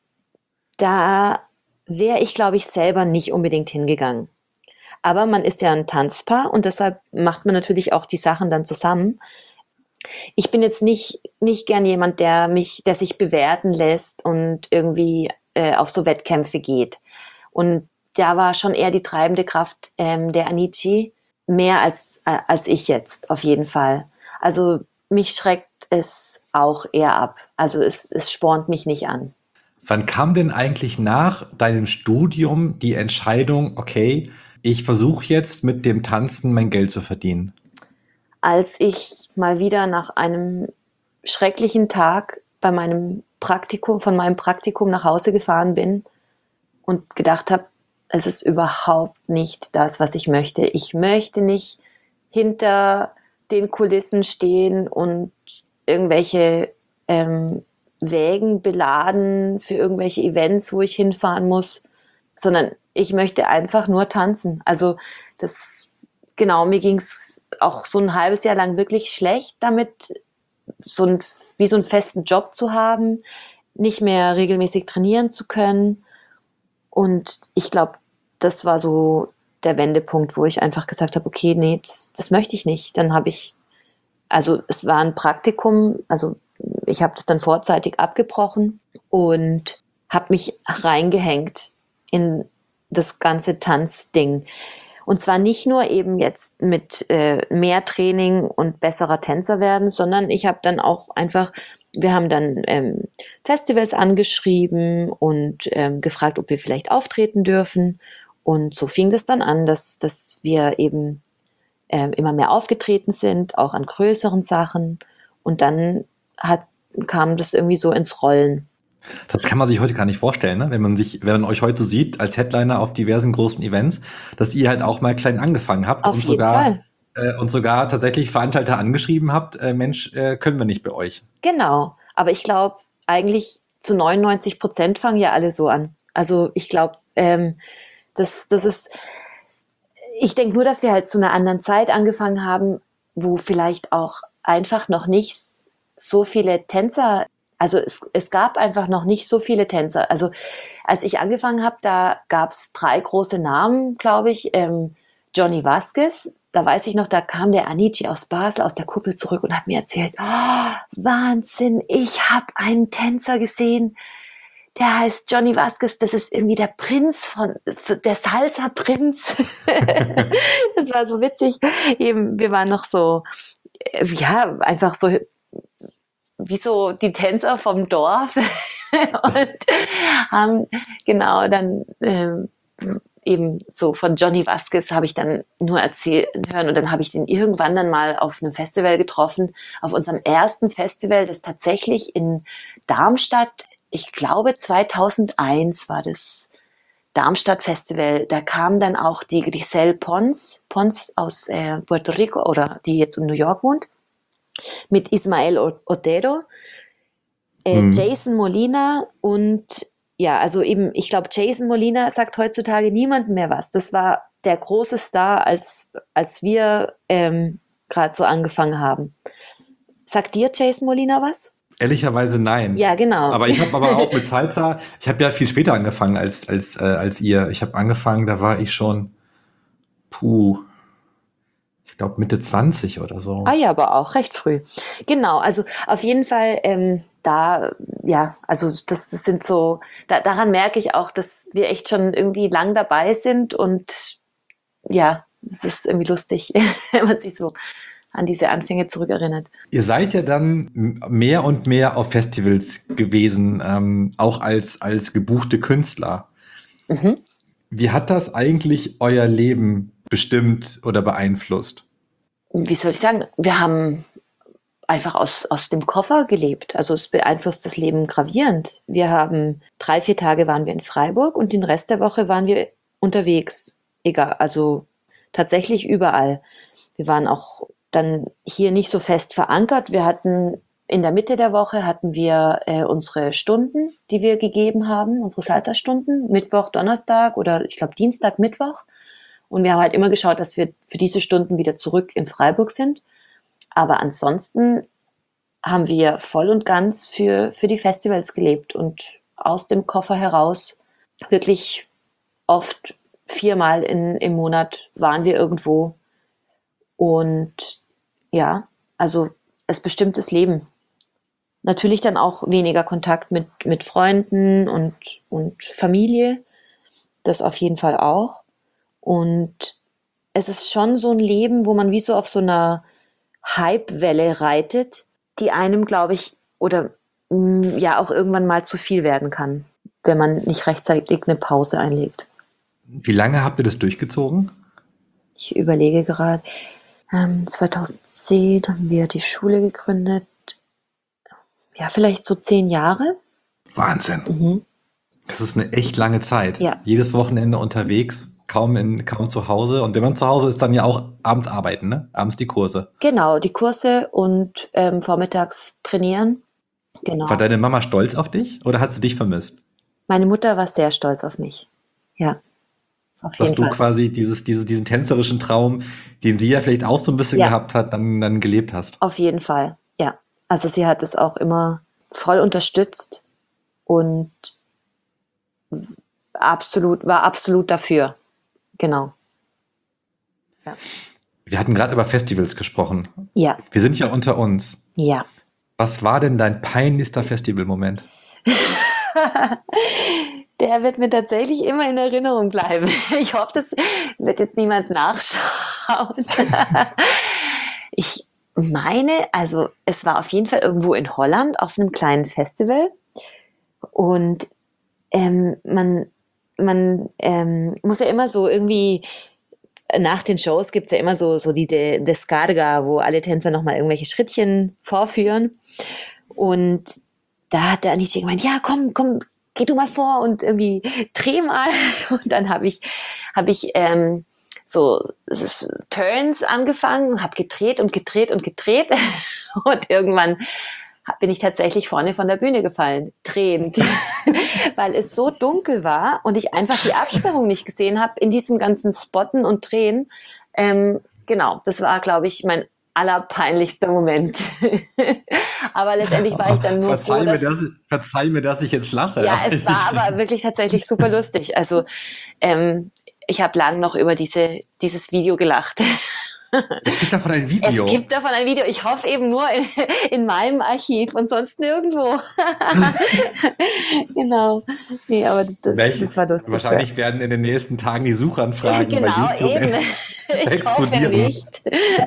da wäre ich, glaube ich, selber nicht unbedingt hingegangen. Aber man ist ja ein Tanzpaar und deshalb macht man natürlich auch die Sachen dann zusammen. Ich bin jetzt nicht gern jemand, der sich bewerten lässt und irgendwie auf so Wettkämpfe geht. Und da war schon eher die treibende Kraft der Anici, mehr als ich jetzt, auf jeden Fall. Also mich schreckt es auch eher ab. Also es spornt mich nicht an. Wann kam denn eigentlich nach deinem Studium die Entscheidung, okay, ich versuche jetzt mit dem Tanzen mein Geld zu verdienen? Als ich mal wieder nach einem schrecklichen Tag von meinem Praktikum nach Hause gefahren bin und gedacht habe, es ist überhaupt nicht das, was ich möchte. Ich möchte nicht hinter den Kulissen stehen und irgendwelche Wägen beladen für irgendwelche Events, wo ich hinfahren muss, sondern ich möchte einfach nur tanzen. Also mir ging es auch so ein halbes Jahr lang wirklich schlecht damit, wie so einen festen Job zu haben, nicht mehr regelmäßig trainieren zu können. Und ich glaube, das war so der Wendepunkt, wo ich einfach gesagt habe, okay, nee, das möchte ich nicht. Dann es war ein Praktikum, also ich habe das dann vorzeitig abgebrochen und habe mich reingehängt in das ganze Tanzding. Und zwar nicht nur eben jetzt mit mehr Training und besserer Tänzer werden, sondern ich habe dann auch einfach, wir haben dann Festivals angeschrieben und gefragt, ob wir vielleicht auftreten dürfen. Und so fing das dann an, dass wir eben immer mehr aufgetreten sind, auch an größeren Sachen. Und dann kam das irgendwie so ins Rollen. Das kann man sich heute gar nicht vorstellen, ne? Wenn man euch heute so sieht als Headliner auf diversen großen Events, dass ihr halt auch mal klein angefangen habt Auf jeden Fall. Und sogar tatsächlich Veranstalter angeschrieben habt, Mensch, können wir nicht bei euch. Genau, aber ich glaube, eigentlich zu 99% fangen ja alle so an. Also ich glaube, das ist, ich denke nur, dass wir halt zu einer anderen Zeit angefangen haben, wo vielleicht auch einfach noch nicht so viele Tänzer, also es gab einfach noch nicht so viele Tänzer. Also als ich angefangen habe, da gab es 3 große Namen, glaube ich. Johnny Vasquez, da weiß ich noch, da kam der Anici aus Basel, aus der Kuppel zurück und hat mir erzählt, oh, Wahnsinn, ich habe einen Tänzer gesehen, der heißt Johnny Vasquez, das ist irgendwie der der Salsa-Prinz. Das war so witzig. Eben, wir waren noch so, ja, einfach so wie so die Tänzer vom Dorf und haben genau dann eben so von Johnny Vasquez habe ich dann nur erzählen hören und dann habe ich ihn irgendwann dann mal auf einem Festival getroffen, auf unserem ersten Festival, das tatsächlich in Darmstadt, ich glaube 2001 war das Darmstadt Festival, da kam dann auch die Grisel Pons aus Puerto Rico oder die jetzt in New York wohnt, mit Ismael Otero, Jason Molina und ja, also eben, ich glaube, Jason Molina sagt heutzutage niemandem mehr was. Das war der große Star, als wir gerade so angefangen haben. Sagt dir Jason Molina was? Ehrlicherweise nein. Ja, genau. Aber ich habe aber auch mit Salsa, ich habe ja viel später angefangen als ihr. Ich habe angefangen, da war ich schon, ich glaube Mitte 20 oder so. Ah ja, aber auch recht früh. Genau, also auf jeden Fall also das sind so, daran merke ich auch, dass wir echt schon irgendwie lang dabei sind und ja, es ist irgendwie lustig, wenn man sich so an diese Anfänge zurückerinnert. Ihr seid ja dann mehr und mehr auf Festivals gewesen, auch als gebuchte Künstler. Mhm. Wie hat das eigentlich euer Leben bestimmt oder beeinflusst? Wie soll ich sagen, wir haben einfach aus dem Koffer gelebt. Also es beeinflusst das Leben gravierend. Wir haben 3, 4 Tage waren wir in Freiburg und den Rest der Woche waren wir unterwegs. Egal, also tatsächlich überall. Wir waren auch dann hier nicht so fest verankert. Wir hatten in der Mitte der Woche hatten wir unsere Stunden, die wir gegeben haben, unsere Salsa-Stunden, Mittwoch, Donnerstag oder ich glaube Dienstag, Mittwoch. Und wir haben halt immer geschaut, dass wir für diese Stunden wieder zurück in Freiburg sind. Aber ansonsten haben wir voll und ganz für die Festivals gelebt und aus dem Koffer heraus wirklich oft 4-mal im Monat waren wir irgendwo. Und ja, also es bestimmt das Leben. Natürlich dann auch weniger Kontakt mit Freunden und Familie. Das auf jeden Fall auch. Und es ist schon so ein Leben, wo man wie so auf so einer Hypewelle reitet, die einem, glaube ich, oder ja auch irgendwann mal zu viel werden kann, wenn man nicht rechtzeitig eine Pause einlegt. Wie lange habt ihr das durchgezogen? Ich überlege gerade, 2010 haben wir die Schule gegründet. Ja, vielleicht so 10 Jahre. Wahnsinn. Mhm. Das ist eine echt lange Zeit. Ja. Jedes Wochenende unterwegs, kaum zu Hause. Und wenn man zu Hause ist, dann ja auch abends arbeiten, ne? Abends die Kurse. Genau, die Kurse und vormittags trainieren. Genau. War deine Mama stolz auf dich oder hat sie dich vermisst? Meine Mutter war sehr stolz auf mich. Ja, auf Dass jeden du Fall. quasi diesen tänzerischen Traum, den sie ja vielleicht auch so ein bisschen Ja. gehabt hat, dann gelebt hast. Auf jeden Fall, ja. Also sie hat es auch immer voll unterstützt und war absolut dafür. Genau. Wir hatten gerade über Festivals gesprochen. Ja, Wir sind ja unter uns. ja. Was war denn dein peinlichster Festivalmoment? Der wird mir tatsächlich immer in Erinnerung bleiben. Ich hoffe, das wird jetzt niemand nachschauen. Ich meine, also es war auf jeden Fall irgendwo in Holland auf einem kleinen Festival und man muss ja immer so irgendwie nach den Shows gibt's ja immer so die Descarga, wo alle Tänzer nochmal irgendwelche Schrittchen vorführen. Und da hat der Anicia gemeint, ja, komm, geh du mal vor und irgendwie dreh mal. Und dann habe ich so Turns angefangen, habe gedreht und gedreht und gedreht. Und irgendwann bin ich tatsächlich vorne von der Bühne gefallen, drehend, weil es so dunkel war und ich einfach die Absperrung nicht gesehen habe in diesem ganzen Spotten und Drehen. Genau, das war, glaube ich, mein allerpeinlichster Moment. Aber letztendlich war ich dann nur froh, dass... Verzeih mir, dass ich jetzt lache. Ja, es war aber wirklich tatsächlich super lustig. Also ich habe lang noch über dieses Video gelacht. Es gibt davon ein Video. Es gibt davon ein Video. Ich hoffe eben nur in meinem Archiv und sonst nirgendwo. Genau. Nee, aber das war lustig. Wahrscheinlich werden in den nächsten Tagen die Suchanfragen genau, bei YouTube eben. Ich hoffe nicht.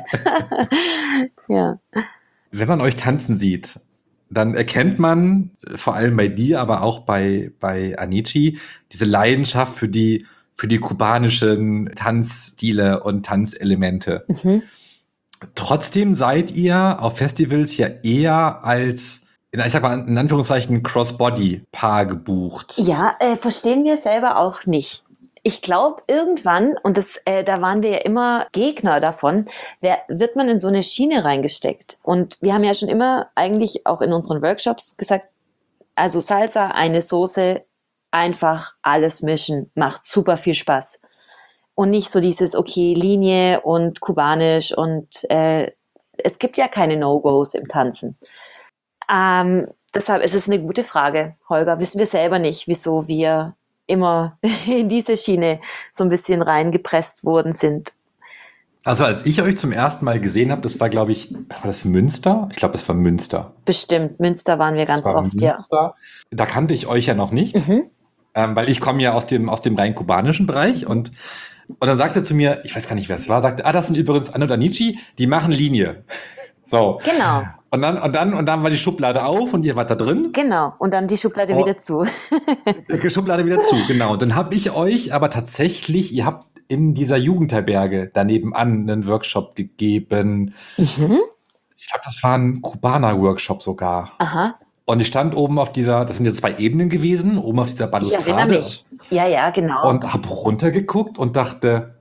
Ja. Wenn man euch tanzen sieht, dann erkennt man, vor allem bei dir, aber auch bei Anici, diese Leidenschaft für die kubanischen Tanzstile und Tanzelemente. Mhm. Trotzdem seid ihr auf Festivals ja eher als, ich sag mal in Anführungszeichen, Crossbody-Paar gebucht. Ja, verstehen wir selber auch nicht. Ich glaube, irgendwann, und da waren wir ja immer Gegner davon, wird man in so eine Schiene reingesteckt. Und wir haben ja schon immer eigentlich auch in unseren Workshops gesagt, also Salsa, eine Soße, einfach alles mischen, macht super viel Spaß. Und nicht so dieses, okay, Linie und kubanisch und es gibt ja keine No-Gos im Tanzen. Deshalb ist es eine gute Frage, Holger. Wissen wir selber nicht, wieso wir immer in diese Schiene so ein bisschen reingepresst worden sind. Also als ich euch zum ersten Mal gesehen habe, das war, glaube ich, war das Münster? Ich glaube, das war Münster. Bestimmt. Münster waren wir Das ganz war oft, ja. Münster. Da kannte ich euch ja noch nicht, Mhm. weil ich komme ja aus dem rein kubanischen Bereich und dann sagte er zu mir, ich weiß gar nicht, wer es war, sagte, das sind übrigens Anno Danici, die machen Linie. So. Genau, Und dann war die Schublade auf und ihr wart da drin. genau. Und dann die Schublade Oh, wieder zu. die Schublade wieder zu, genau. Und dann habe ich euch aber tatsächlich, ihr habt in dieser Jugendherberge daneben an einen Workshop gegeben. Mhm. Ich glaube, das war ein Kubaner-Workshop sogar. Aha. Und ich stand oben auf dieser, das sind jetzt 2 Ebenen gewesen, oben auf dieser Ich erinnere Balustrade mich. Ja, ja, genau. und habe runtergeguckt und dachte,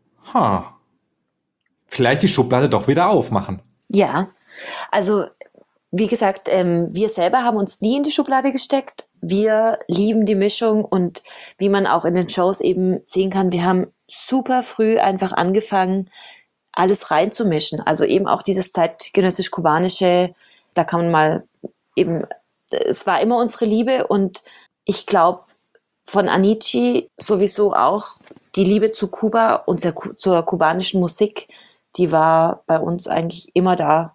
vielleicht die Schublade doch wieder aufmachen. Ja. Also, wie gesagt, wir selber haben uns nie in die Schublade gesteckt. Wir lieben die Mischung und wie man auch in den Shows eben sehen kann, wir haben super früh einfach angefangen, alles reinzumischen. Also eben auch dieses zeitgenössisch-kubanische, da kann man mal eben, es war immer unsere Liebe und ich glaube, von Anici sowieso auch die Liebe zu Kuba und zur kubanischen Musik, die war bei uns eigentlich immer da.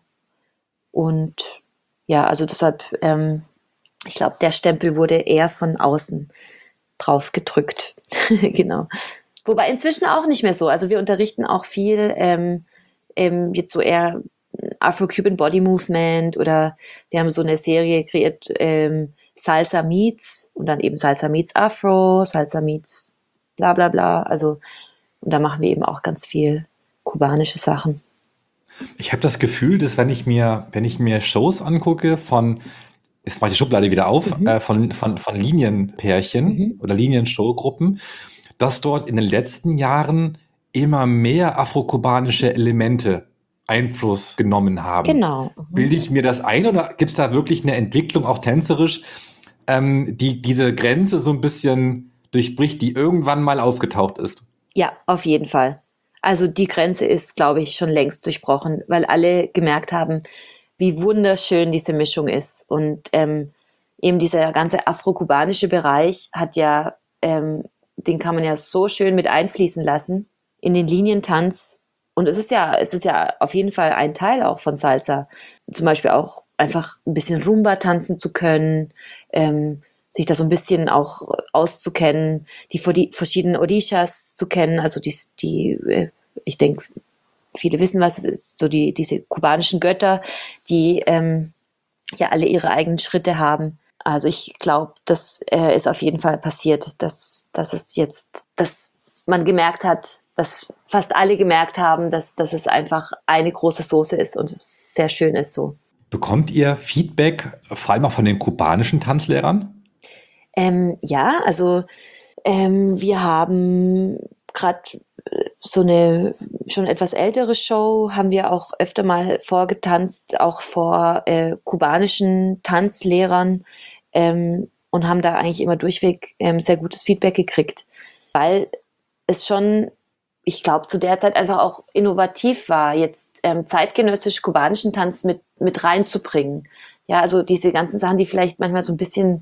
Und ja, also deshalb, ich glaube, der Stempel wurde eher von außen drauf gedrückt. Genau. Wobei inzwischen auch nicht mehr so. Also wir unterrichten auch viel jetzt so eher Afro-Cuban Body Movement oder wir haben so eine Serie kreiert, Salsa Meets und dann eben Salsa Meets Afro, Salsa Meets bla bla bla. Also und da machen wir eben auch ganz viel kubanische Sachen. Ich habe das Gefühl, dass wenn ich mir Shows angucke jetzt mache ich die Schublade wieder auf, Mhm. von Linienpärchen Mhm. oder Linienshowgruppen, dass dort in den letzten Jahren immer mehr afrokubanische Elemente Einfluss genommen haben. Genau. Mhm. Bilde ich mir das ein oder gibt es da wirklich eine Entwicklung, auch tänzerisch, die diese Grenze so ein bisschen durchbricht, die irgendwann mal aufgetaucht ist? Ja, auf jeden Fall. Also die Grenze ist, glaube ich, schon längst durchbrochen, weil alle gemerkt haben, wie wunderschön diese Mischung ist. Und eben dieser ganze afro-kubanische Bereich hat ja, den kann man ja so schön mit einfließen lassen in den Linientanz. Und es ist ja auf jeden Fall ein Teil auch von Salsa. Zum Beispiel auch einfach ein bisschen Rumba tanzen zu können, sich da so ein bisschen auch auszukennen, die verschiedenen Orishas zu kennen, also ich denke, viele wissen, was es ist, so diese kubanischen Götter, die ja alle ihre eigenen Schritte haben. Also ich glaube, das ist auf jeden Fall passiert, dass man gemerkt hat, dass fast alle gemerkt haben, dass es einfach eine große Soße ist und es sehr schön ist so. Bekommt ihr Feedback, vor allem auch von den kubanischen Tanzlehrern? Ja, also wir haben gerade so eine schon etwas ältere Show, haben wir auch öfter mal vorgetanzt, auch vor kubanischen Tanzlehrern und haben da eigentlich immer durchweg sehr gutes Feedback gekriegt, weil es schon, ich glaube, zu der Zeit einfach auch innovativ war, jetzt zeitgenössisch kubanischen Tanz mit reinzubringen. Ja, also diese ganzen Sachen, die vielleicht manchmal so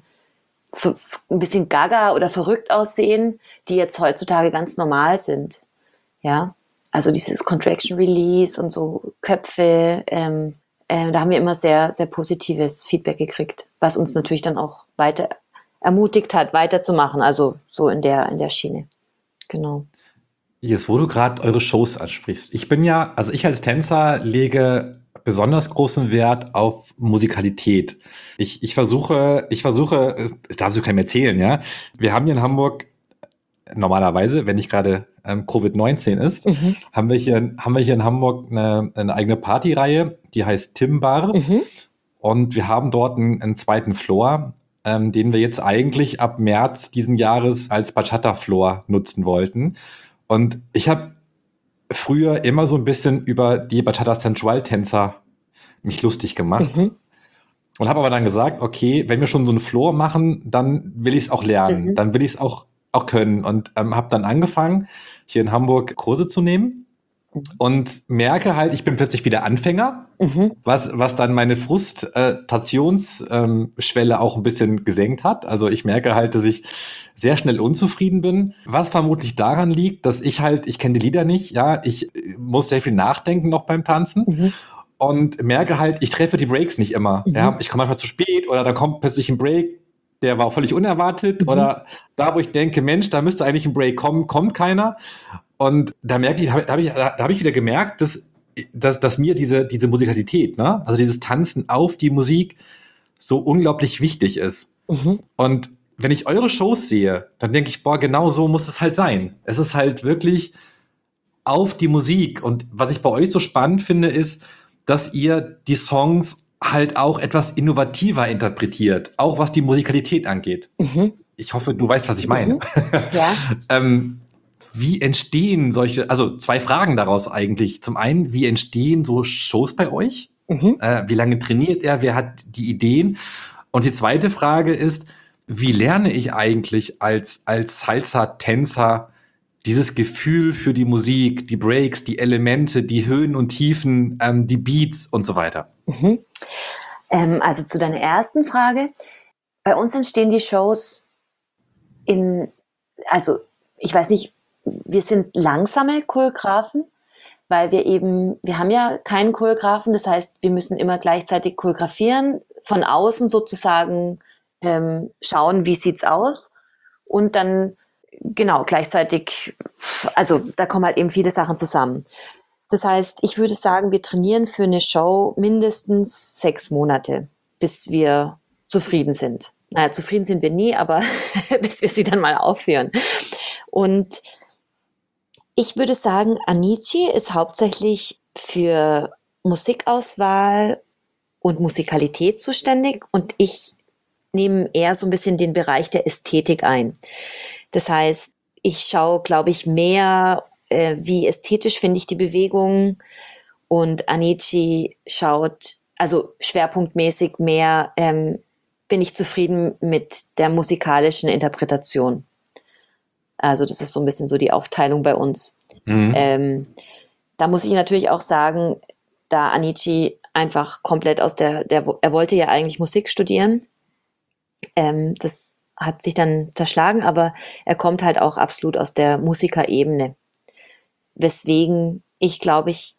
ein bisschen gaga oder verrückt aussehen, die jetzt heutzutage ganz normal sind. Ja, also dieses Contraction Release und so Köpfe, da haben wir immer sehr, sehr positives Feedback gekriegt, was uns natürlich dann auch weiter ermutigt hat, weiterzumachen, also so in der Schiene. Genau. Jetzt, wo du gerade eure Shows ansprichst. Also ich als Tänzer lege besonders großen Wert auf Musikalität. Ich versuche, das darfst du keinem erzählen, ja. Wir haben hier in Hamburg normalerweise, wenn nicht gerade Covid-19 ist, Mhm. haben wir hier in Hamburg eine eigene Partyreihe, die heißt Timbar. Mhm. Und wir haben dort einen zweiten Floor, den wir jetzt eigentlich ab März diesen Jahres als Bachata-Floor nutzen wollten. Und ich habe früher immer so ein bisschen über die Bachata Sensual-Tänzer mich lustig gemacht Mhm. und habe aber dann gesagt, okay, wenn wir schon so einen Floor machen, dann will ich es auch lernen, Mhm. dann will ich es auch können und habe dann angefangen, hier in Hamburg Kurse zu nehmen und merke halt, ich bin plötzlich wieder Anfänger, was dann meine Frustrationsschwelle auch ein bisschen gesenkt hat. Also ich merke halt, dass ich sehr schnell unzufrieden bin, was vermutlich daran liegt, dass ich kenne die Lieder nicht, ja, ich muss sehr viel nachdenken noch beim Tanzen. Und merke halt, ich treffe die Breaks nicht immer. Ja, ich komme manchmal zu spät oder dann kommt plötzlich ein Break, der war völlig unerwartet oder da, wo ich denke, Mensch, da müsste eigentlich ein Break kommen, kommt keiner. Und da merke ich, da hab ich wieder gemerkt, dass mir diese Musikalität, ne, also dieses Tanzen auf die Musik so unglaublich wichtig ist. Und wenn ich eure Shows sehe, dann denke ich, boah, genau so muss es halt sein. Es ist halt wirklich auf die Musik. Und was ich bei euch so spannend finde, ist, dass ihr die Songs halt auch etwas innovativer interpretiert, auch was die Musikalität angeht. Ich hoffe, du weißt, was ich meine. Ja. Wie entstehen solche, also 2 Fragen daraus eigentlich. Zum einen, wie entstehen so Shows bei euch? Wie lange trainiert er? Wer hat die Ideen? Und die zweite Frage ist, wie lerne ich eigentlich als Salsa-Tänzer dieses Gefühl für die Musik, die Breaks, die Elemente, die Höhen und Tiefen, die Beats und so weiter? Also zu deiner ersten Frage. Bei uns entstehen die Shows also ich weiß nicht, wir sind langsame Choreografen, weil wir haben ja keinen Choreografen, das heißt, wir müssen immer gleichzeitig choreografieren, von außen sozusagen schauen, wie sieht's aus und dann genau gleichzeitig, also da kommen halt eben viele Sachen zusammen. Das heißt, ich würde sagen, wir trainieren für eine Show mindestens 6 Monate, bis wir zufrieden sind. Naja, zufrieden sind wir nie, aber bis wir sie dann mal aufführen. Und ich würde sagen, Anici ist hauptsächlich für Musikauswahl und Musikalität zuständig und ich nehme eher so ein bisschen den Bereich der Ästhetik ein. Das heißt, ich schaue, glaube ich, mehr, wie ästhetisch finde ich die Bewegung und Anici schaut, also schwerpunktmäßig mehr, bin ich zufrieden mit der musikalischen Interpretation. Also das ist so ein bisschen so die Aufteilung bei uns. Da muss ich natürlich auch sagen, da Anici einfach komplett er wollte ja eigentlich Musik studieren. Das hat sich dann zerschlagen, aber er kommt halt auch absolut aus der Musikerebene. Weswegen ich, glaube ich,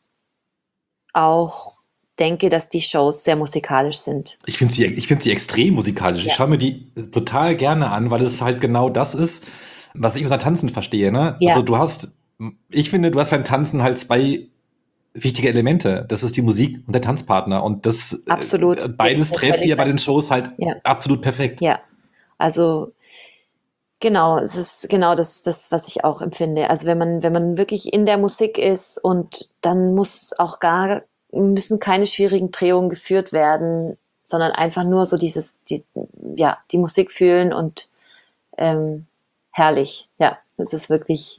auch denke, dass die Shows sehr musikalisch sind. Ich finde sie extrem musikalisch. Ja. Ich schaue mir die total gerne an, weil es halt genau das ist, was ich unter Tanzen verstehe. Ne? Ja. Also ich finde, du hast beim Tanzen halt 2 wichtige Elemente. Das ist die Musik und der Tanzpartner. Und das absolut. Beides trefft ihr bei den Shows halt absolut perfekt. Ja, also genau, es ist genau das, was ich auch empfinde. Also wenn man wirklich in der Musik ist und dann müssen keine schwierigen Drehungen geführt werden, sondern einfach nur so die Musik fühlen und herrlich. Ja, das ist wirklich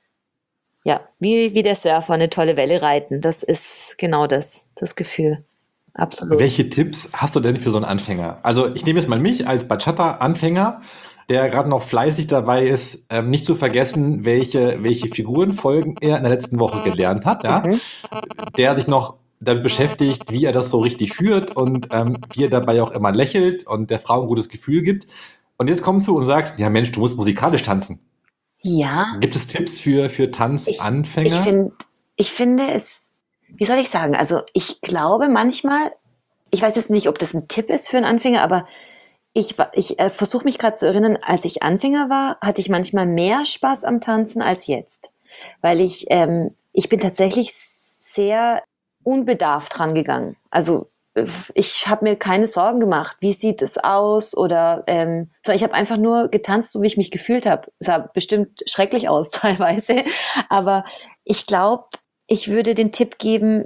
wie der Surfer eine tolle Welle reiten. Das ist genau das Gefühl. Absolut. Welche Tipps hast du denn für so einen Anfänger? Also ich nehme jetzt mal mich als Bachata-Anfänger, der gerade noch fleißig dabei ist, nicht zu vergessen, welche Figurenfolgen er in der letzten Woche gelernt hat, ja? Der sich noch damit beschäftigt, wie er das so richtig führt und wie er dabei auch immer lächelt und der Frau ein gutes Gefühl gibt. Und jetzt kommst du und sagst, ja Mensch, du musst musikalisch tanzen. Ja. Gibt es Tipps für Tanzanfänger? Ich finde es, wie soll ich sagen, also ich glaube manchmal, ich weiß jetzt nicht, ob das ein Tipp ist für einen Anfänger, aber ich versuche mich gerade zu erinnern, als ich Anfänger war, hatte ich manchmal mehr Spaß am Tanzen als jetzt. Weil ich bin tatsächlich sehr unbedarft rangegangen. Also ich habe mir keine Sorgen gemacht, wie sieht es aus oder so, ich habe einfach nur getanzt, so wie ich mich gefühlt habe. Es sah bestimmt schrecklich aus teilweise, aber ich glaube, ich würde den Tipp geben,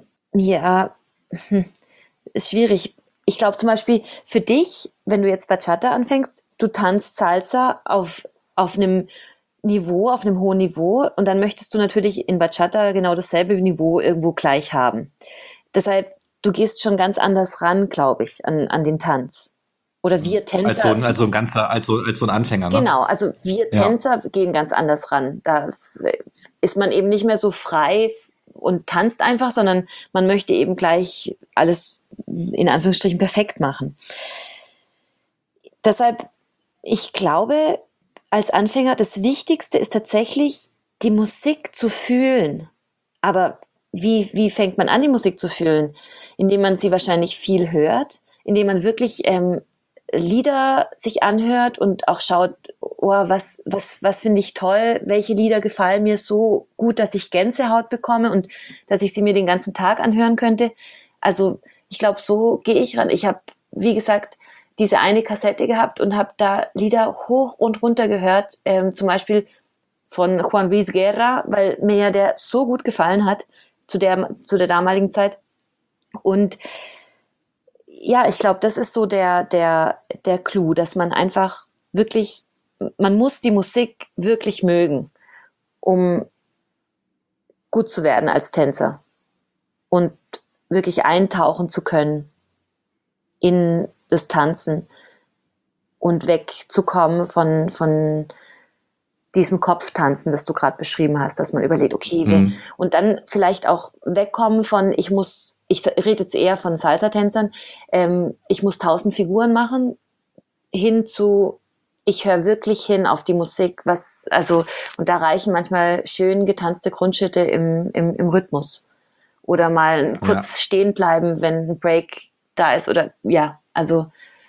ist schwierig. Ich glaube zum Beispiel für dich, wenn du jetzt Bachata anfängst, du tanzt Salsa auf einem Niveau, auf einem hohen Niveau und dann möchtest du natürlich in Bachata genau dasselbe Niveau irgendwo gleich haben. Deshalb, du gehst schon ganz anders ran, glaube ich, an den Tanz. Oder wir Tänzer. Als so ein Anfänger, ne? Genau, also wir Tänzer gehen ganz anders ran. Da ist man eben nicht mehr so frei und tanzt einfach, sondern man möchte eben gleich alles in Anführungsstrichen perfekt machen. Deshalb, ich glaube, als Anfänger, das Wichtigste ist tatsächlich, die Musik zu fühlen. Aber wie fängt man an, die Musik zu fühlen? Indem man sie wahrscheinlich viel hört, indem man wirklich Lieder sich anhört und auch schaut, oh, was finde ich toll, welche Lieder gefallen mir so gut, dass ich Gänsehaut bekomme und dass ich sie mir den ganzen Tag anhören könnte. Also ich glaube, so gehe ich ran. Ich habe, wie gesagt, diese eine Kassette gehabt und habe da Lieder hoch und runter gehört, zum Beispiel von Juan Luis Guerra, weil mir ja der so gut gefallen hat zu der damaligen Zeit. Und ja, ich glaube, das ist so der Clou, dass man einfach wirklich, man muss die Musik wirklich mögen, um gut zu werden als Tänzer und wirklich eintauchen zu können in das Tanzen und wegzukommen von diesem Kopftanzen, das du gerade beschrieben hast, dass man überlegt, okay, und dann vielleicht auch wegkommen von, ich rede jetzt eher von Salsa-Tänzern, ich muss 1000 Figuren machen, hin zu, ich höre wirklich hin auf die Musik, und da reichen manchmal schön getanzte Grundschritte im Rhythmus. Oder mal kurz stehen bleiben, wenn ein Break da ist, oder, ja, also,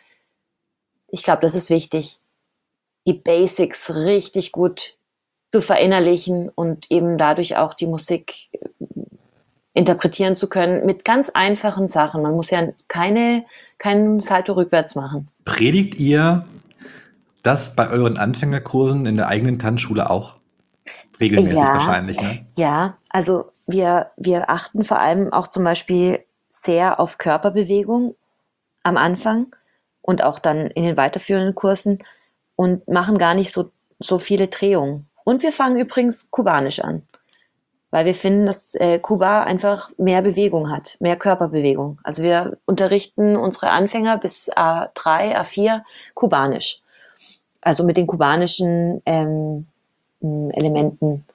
ich glaube, das ist wichtig, die Basics richtig gut zu verinnerlichen und eben dadurch auch die Musik interpretieren zu können mit ganz einfachen Sachen. Man muss ja keinen Salto rückwärts machen. Predigt ihr das bei euren Anfängerkursen in der eigenen Tanzschule auch? Regelmäßig wahrscheinlich, ne? Ja, also wir achten vor allem auch zum Beispiel sehr auf Körperbewegung am Anfang und auch dann in den weiterführenden Kursen und machen gar nicht so viele Drehungen. Und wir fangen übrigens kubanisch an, weil wir finden, dass Kuba einfach mehr Bewegung hat, mehr Körperbewegung. Also wir unterrichten unsere Anfänger bis A3, A4 kubanisch. Also mit den kubanischen Elementen,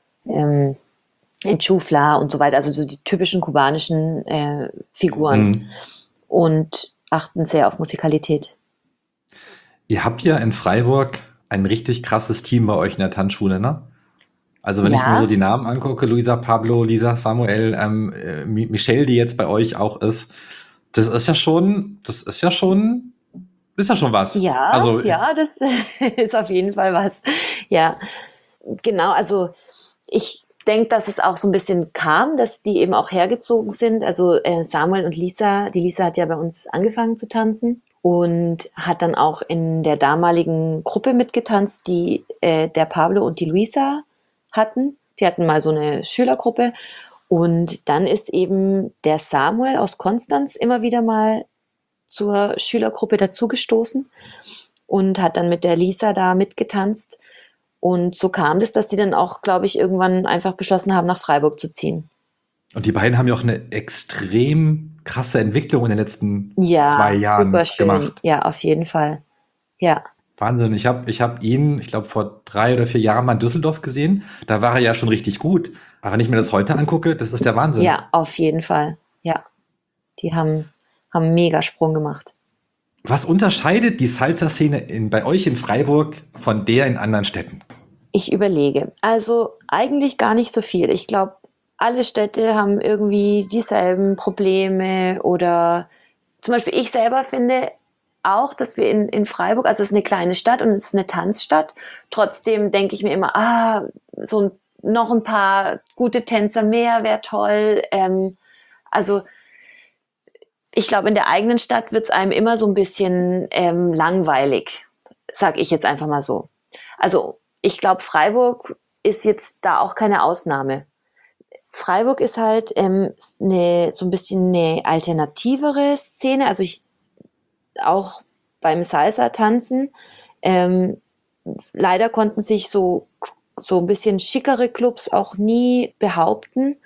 Enchufla und so weiter, also so die typischen kubanischen Figuren und achten sehr auf Musikalität. Ihr habt ja in Freiburg ein richtig krasses Team bei euch in der Tanzschule, ne? Also wenn ich mir so die Namen angucke, Luisa, Pablo, Lisa, Samuel, Michelle, die jetzt bei euch auch ist, das ist ja schon was. Ja, also, ja, das ist auf jeden Fall was. Ja, genau, also ich denke, dass es auch so ein bisschen kam, dass die eben auch hergezogen sind. Also Samuel und Lisa, die Lisa hat ja bei uns angefangen zu tanzen und hat dann auch in der damaligen Gruppe mitgetanzt, die der Pablo und die Luisa hatten. Die hatten mal so eine Schülergruppe. Und dann ist eben der Samuel aus Konstanz immer wieder mal zur Schülergruppe dazugestoßen und hat dann mit der Lisa da mitgetanzt. Und so kam das, dass sie dann auch, glaube ich, irgendwann einfach beschlossen haben, nach Freiburg zu ziehen. Und die beiden haben ja auch eine extrem krasse Entwicklung in den letzten 2 Jahren super schön. gemacht. Ja, auf jeden Fall. Ja. Wahnsinn. Ich hab ihn, ich glaube, vor 3 oder 4 Jahren mal in Düsseldorf gesehen. Da war er ja schon richtig gut. Aber wenn ich mir das heute angucke, das ist der Wahnsinn. Ja, auf jeden Fall. Ja. Die haben einen Megasprung gemacht. Was unterscheidet die Salsa-Szene bei euch in Freiburg von der in anderen Städten? Ich überlege. Also eigentlich gar nicht so viel. Ich glaube, alle Städte haben irgendwie dieselben Probleme oder zum Beispiel ich selber finde auch, dass wir in Freiburg, also es ist eine kleine Stadt und es ist eine Tanzstadt. Trotzdem denke ich mir immer, noch ein paar gute Tänzer mehr wäre toll. Also ich glaube, in der eigenen Stadt wird es einem immer so ein bisschen langweilig, sag ich jetzt einfach mal so. Also ich glaube, Freiburg ist jetzt da auch keine Ausnahme. Freiburg ist halt so ein bisschen eine alternativere Szene. Also auch beim Salsa-Tanzen. Leider konnten sich so ein bisschen schickere Clubs auch nie behaupten.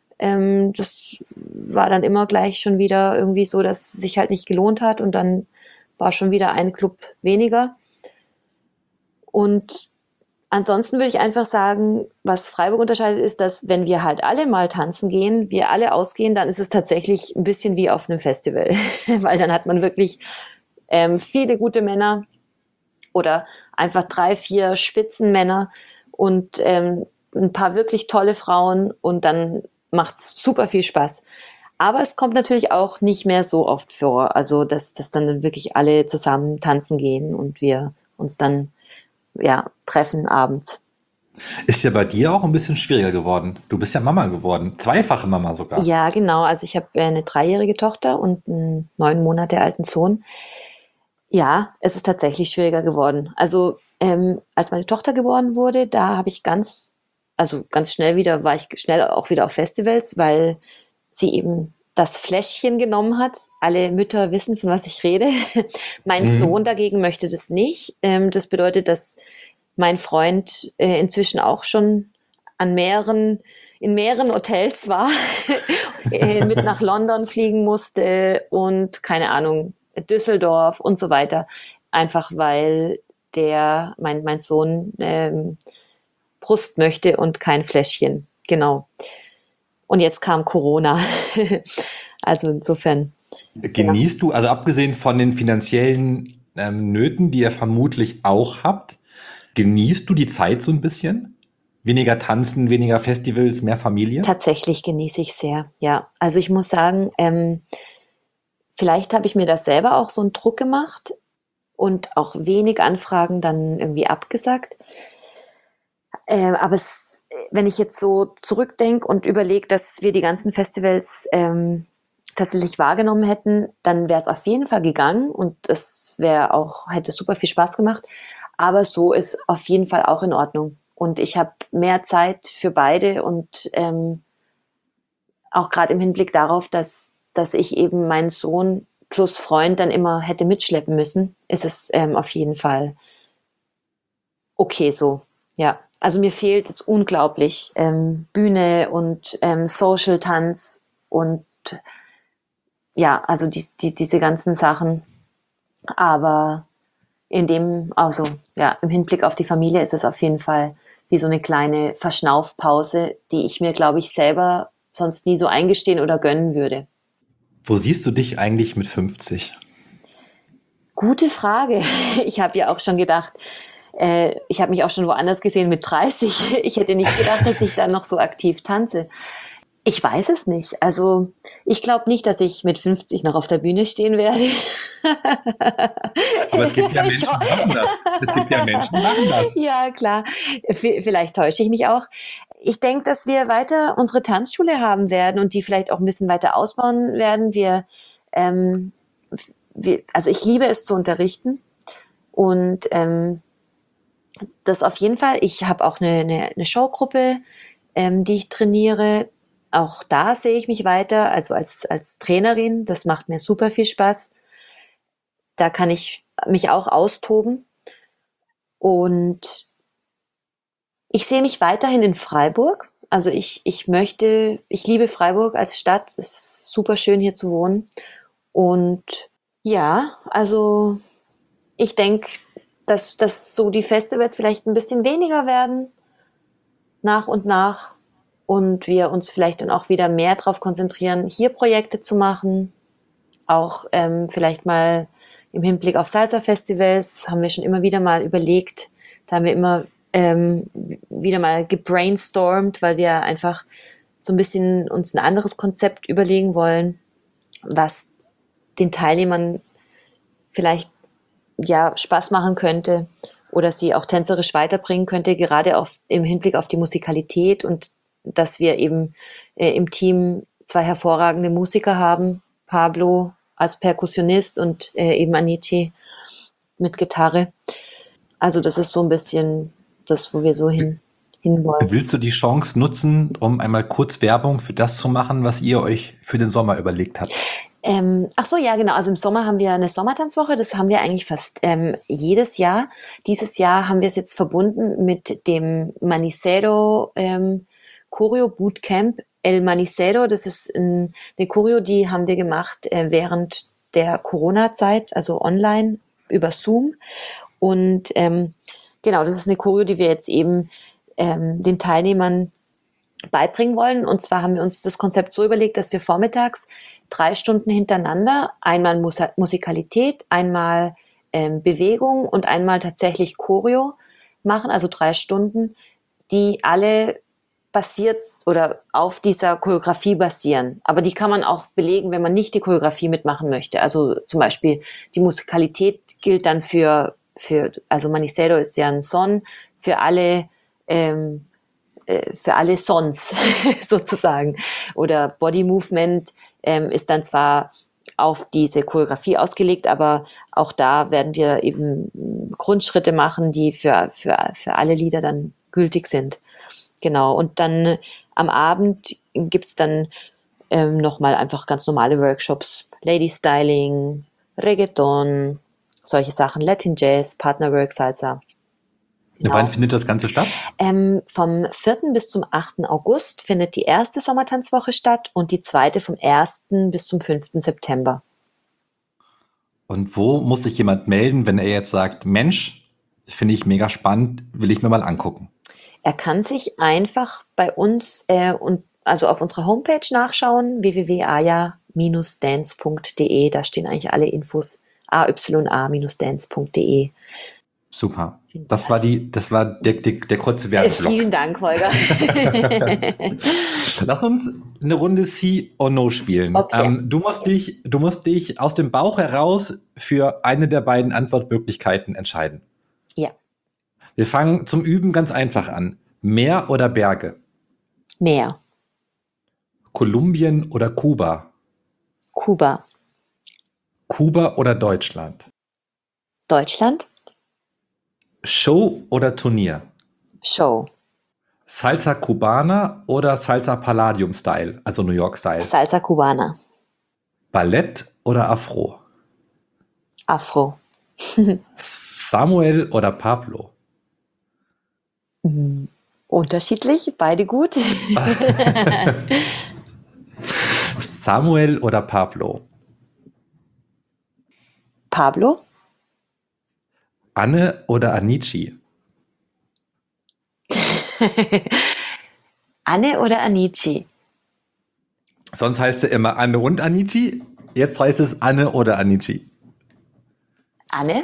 Das war dann immer gleich schon wieder irgendwie so, dass es sich halt nicht gelohnt hat und dann war schon wieder ein Club weniger. Und Ansonsten würde ich einfach sagen, was Freiburg unterscheidet, ist, dass wenn wir halt alle mal tanzen gehen, wir alle ausgehen, dann ist es tatsächlich ein bisschen wie auf einem Festival, weil dann hat man wirklich viele gute Männer oder einfach 3, 4 Spitzenmänner und ein paar wirklich tolle Frauen und dann macht's super viel Spaß. Aber es kommt natürlich auch nicht mehr so oft vor, also dass dann wirklich alle zusammen tanzen gehen und wir uns dann ja treffen abends. Ist ja bei dir auch ein bisschen schwieriger geworden. Du bist ja Mama geworden. Zweifache Mama sogar. Ja, genau. Also ich habe eine 3-jährige Tochter und einen 9 Monate alten Sohn. Ja, es ist tatsächlich schwieriger geworden. Also als meine Tochter geboren wurde, da habe ich ganz schnell wieder, war ich schnell auch wieder auf Festivals, weil sie eben das Fläschchen genommen hat. Alle Mütter wissen, von was ich rede. Mein Sohn Mhm. dagegen möchte das nicht. Das bedeutet, dass mein Freund inzwischen auch schon an in mehreren Hotels war, mit nach London fliegen musste und keine Ahnung, Düsseldorf und so weiter. Einfach weil mein Sohn Brust möchte und kein Fläschchen. Genau. Und jetzt kam Corona. Also insofern, ja. Genießt du, also abgesehen von den finanziellen Nöten, die ihr vermutlich auch habt, genießt du die Zeit so ein bisschen? Weniger tanzen, weniger Festivals, mehr Familie? Tatsächlich genieße ich sehr, ja. Also ich muss sagen, vielleicht habe ich mir das selber auch so einen Druck gemacht und auch wenig Anfragen dann irgendwie abgesagt. Aber wenn ich jetzt so zurückdenke und überlege, dass wir die ganzen Festivals tatsächlich wahrgenommen hätten, dann wäre es auf jeden Fall gegangen und hätte super viel Spaß gemacht. Aber so ist auf jeden Fall auch in Ordnung. Und ich habe mehr Zeit für beide und auch gerade im Hinblick darauf, dass ich eben meinen Sohn plus Freund dann immer hätte mitschleppen müssen, ist es auf jeden Fall okay so. Ja, also mir fehlt es unglaublich. Bühne und Social-Tanz und ja, also diese ganzen Sachen. Aber also ja, im Hinblick auf die Familie ist es auf jeden Fall wie so eine kleine Verschnaufpause, die ich mir, glaube ich, selber sonst nie so eingestehen oder gönnen würde. Wo siehst du dich eigentlich mit 50? Gute Frage. Ich habe ja auch schon gedacht, ich habe mich auch schon woanders gesehen mit 30. Ich hätte nicht gedacht, dass ich dann noch so aktiv tanze. Ich weiß es nicht. Also ich glaube nicht, dass ich mit 50 noch auf der Bühne stehen werde. Aber es gibt ja Ich, Menschen, die machen das. Es gibt ja Menschen, die machen das. ja, klar. Vielleicht täusche ich mich auch. Ich denke, dass wir weiter unsere Tanzschule haben werden und die vielleicht auch ein bisschen weiter ausbauen werden. Ähm, also ich liebe es zu unterrichten und das auf jeden Fall. Ich habe auch eine Showgruppe, die ich trainiere. Auch da sehe ich mich weiter, also als Trainerin. Das macht mir super viel Spaß. Da kann ich mich auch austoben. Und ich sehe mich weiterhin in Freiburg. Also ich liebe Freiburg als Stadt. Es ist super schön hier zu wohnen. Und ja, also ich denke, dass so die Festivals vielleicht ein bisschen weniger werden nach und nach und wir uns vielleicht dann auch wieder mehr darauf konzentrieren, hier Projekte zu machen. Auch vielleicht mal im Hinblick auf Salsa-Festivals haben wir schon immer wieder mal überlegt. Da haben wir immer wieder mal gebrainstormt, weil wir einfach so ein bisschen uns ein anderes Konzept überlegen wollen, was den Teilnehmern vielleicht ja Spaß machen könnte oder sie auch tänzerisch weiterbringen könnte, gerade im Hinblick auf die Musikalität und dass wir eben im Team 2 hervorragende Musiker haben, Pablo als Perkussionist und eben Anici mit Gitarre. Also das ist so ein bisschen das, wo wir so hinwollen. Willst du die Chance nutzen, um einmal kurz Werbung für das zu machen, was ihr euch für den Sommer überlegt habt? Ach so, ja, genau. Also im Sommer haben wir eine Sommertanzwoche. Das haben wir eigentlich fast jedes Jahr. Dieses Jahr haben wir es jetzt verbunden mit dem Manicero Choreo Bootcamp. El Manicero, das ist eine Choreo, die haben wir gemacht während der Corona-Zeit, also online über Zoom. Und Genau, das ist eine Choreo, die wir jetzt eben den Teilnehmern beibringen wollen. Und zwar haben wir uns das Konzept so überlegt, dass wir vormittags 3 Stunden hintereinander einmal Musikalität, einmal Bewegung und einmal tatsächlich Choreo machen, also 3 Stunden, die alle basiert oder auf dieser Choreografie basieren. Aber die kann man auch belegen, wenn man nicht die Choreografie mitmachen möchte. Also zum Beispiel die Musikalität gilt dann also Manicero ist ja ein Son ähm, für alle Sons sozusagen. Oder Body Movement ist dann zwar auf diese Choreografie ausgelegt, aber auch da werden wir eben Grundschritte machen, die für alle Lieder dann gültig sind. Genau. Und dann am Abend gibt's dann nochmal einfach ganz normale Workshops. Lady Styling, Reggaeton, solche Sachen, Latin Jazz, Partnerwork, Salsa. Wann Genau. findet das Ganze statt? Vom 4. bis zum 8. August findet die erste Sommertanzwoche statt und die zweite vom 1. bis zum 5. September. Und wo muss sich jemand melden, wenn er jetzt sagt, Mensch, finde ich mega spannend, will ich mir mal angucken? Er kann sich einfach bei uns also auf unserer Homepage nachschauen, www.aya-dance.de. Da stehen eigentlich alle Infos, aya-dance.de. Super. Das war der kurze Werbeblock. Vielen Dank, Holger. Lass uns eine Runde See or No spielen. Okay. Du musst dich aus dem Bauch heraus für eine der beiden Antwortmöglichkeiten entscheiden. Ja. Wir fangen zum Üben ganz einfach an. Meer oder Berge? Meer. Kolumbien oder Kuba? Kuba. Kuba oder Deutschland? Deutschland. Show oder Turnier? Show. Salsa Cubana oder Salsa Palladium Style, also New York Style? Salsa Cubana. Ballett oder Afro? Afro. Samuel oder Pablo? Unterschiedlich, beide gut. Samuel oder Pablo? Pablo. Anne oder Anici? Anne oder Anici? Sonst heißt es immer Anne und Anici. Jetzt heißt es Anne oder Anici. Anne.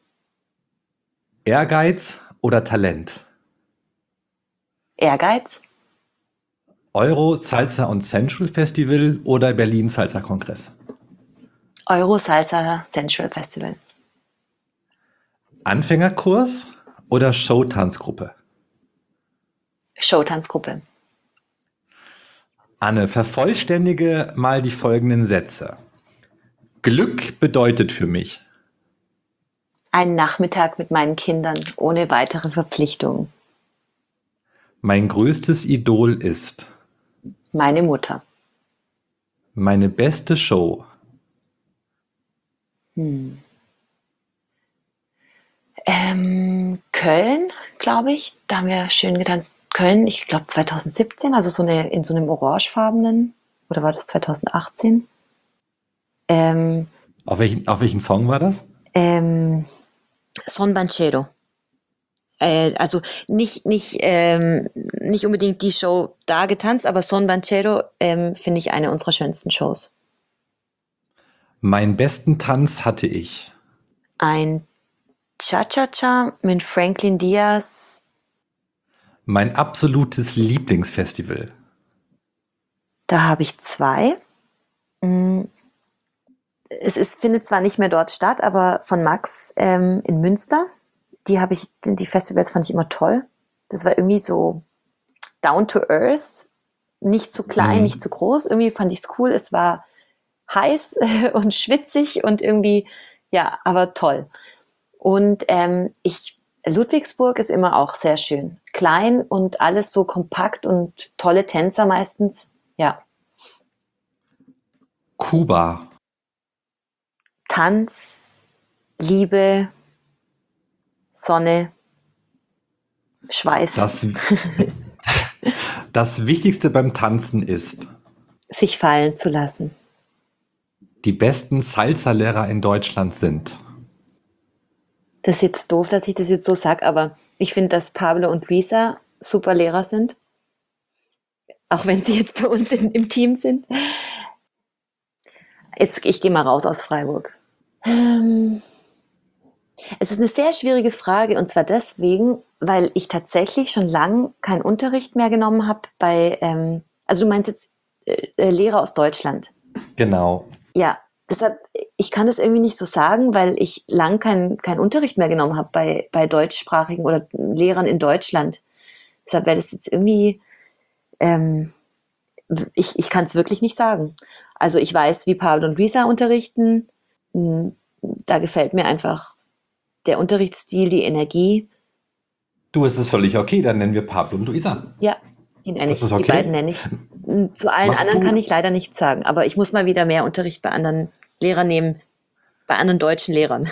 Ehrgeiz oder Talent? Ehrgeiz. Euro, Salsa und Sensual Festival oder Berlin Salsa Kongress? Euro Salsa Central Festival. Anfängerkurs oder Showtanzgruppe? Showtanzgruppe. Anne, vervollständige mal die folgenden Sätze. Glück bedeutet für mich. Ein Nachmittag mit meinen Kindern ohne weitere Verpflichtungen. Mein größtes Idol ist. Meine Mutter. Meine beste Show. Köln, glaube ich. Da haben wir schön getanzt. Köln, ich glaube 2017, also in so einem orangefarbenen. Oder war das 2018? Auf welchen Song war das? Son Banchero. Also nicht unbedingt die Show da getanzt, aber Son Banchero finde ich eine unserer schönsten Shows. Meinen besten Tanz hatte ich. Ein Cha-Cha-Cha mit Franklin Diaz. Mein absolutes Lieblingsfestival. Da habe ich 2. Findet zwar nicht mehr dort statt, aber von Max in Münster. Die Festivals fand ich immer toll. Das war irgendwie so down to earth. Nicht zu klein, nicht zu groß. Irgendwie fand ich es cool. Es war heiß und schwitzig und irgendwie, ja, aber toll. Und Ludwigsburg ist immer auch sehr schön. Klein und alles so kompakt und tolle Tänzer meistens. Ja. Kuba. Tanz, Liebe, Sonne, Schweiß. Das Wichtigste beim Tanzen ist. Sich fallen zu lassen. Die besten Salsa-Lehrer in Deutschland sind. Das ist jetzt doof, dass ich das jetzt so sage, aber Ich finde, dass Pablo und Luisa super Lehrer sind, auch wenn sie jetzt bei uns im Team sind. Jetzt, ich gehe mal raus aus Freiburg. Es ist eine sehr schwierige Frage und zwar deswegen, weil ich tatsächlich schon lange keinen Unterricht mehr genommen habe also du meinst jetzt Lehrer aus Deutschland. Genau. Ja, deshalb, ich kann das irgendwie nicht so sagen, weil ich lang keinen Unterricht mehr genommen habe bei deutschsprachigen oder Lehrern in Deutschland. Deshalb wäre das jetzt irgendwie, ähm, ich kann es wirklich nicht sagen. Also ich weiß, wie Pablo und Luisa unterrichten. Da gefällt mir einfach der Unterrichtsstil, die Energie. Du, es ist völlig okay, dann nennen wir Pablo und Luisa. Ja, die nenne Das ist ich, die beiden okay. nenne ich. Zu allen Machst anderen kann du, ich leider nichts sagen, aber ich muss mal wieder mehr Unterricht bei anderen Lehrern nehmen, bei anderen deutschen Lehrern.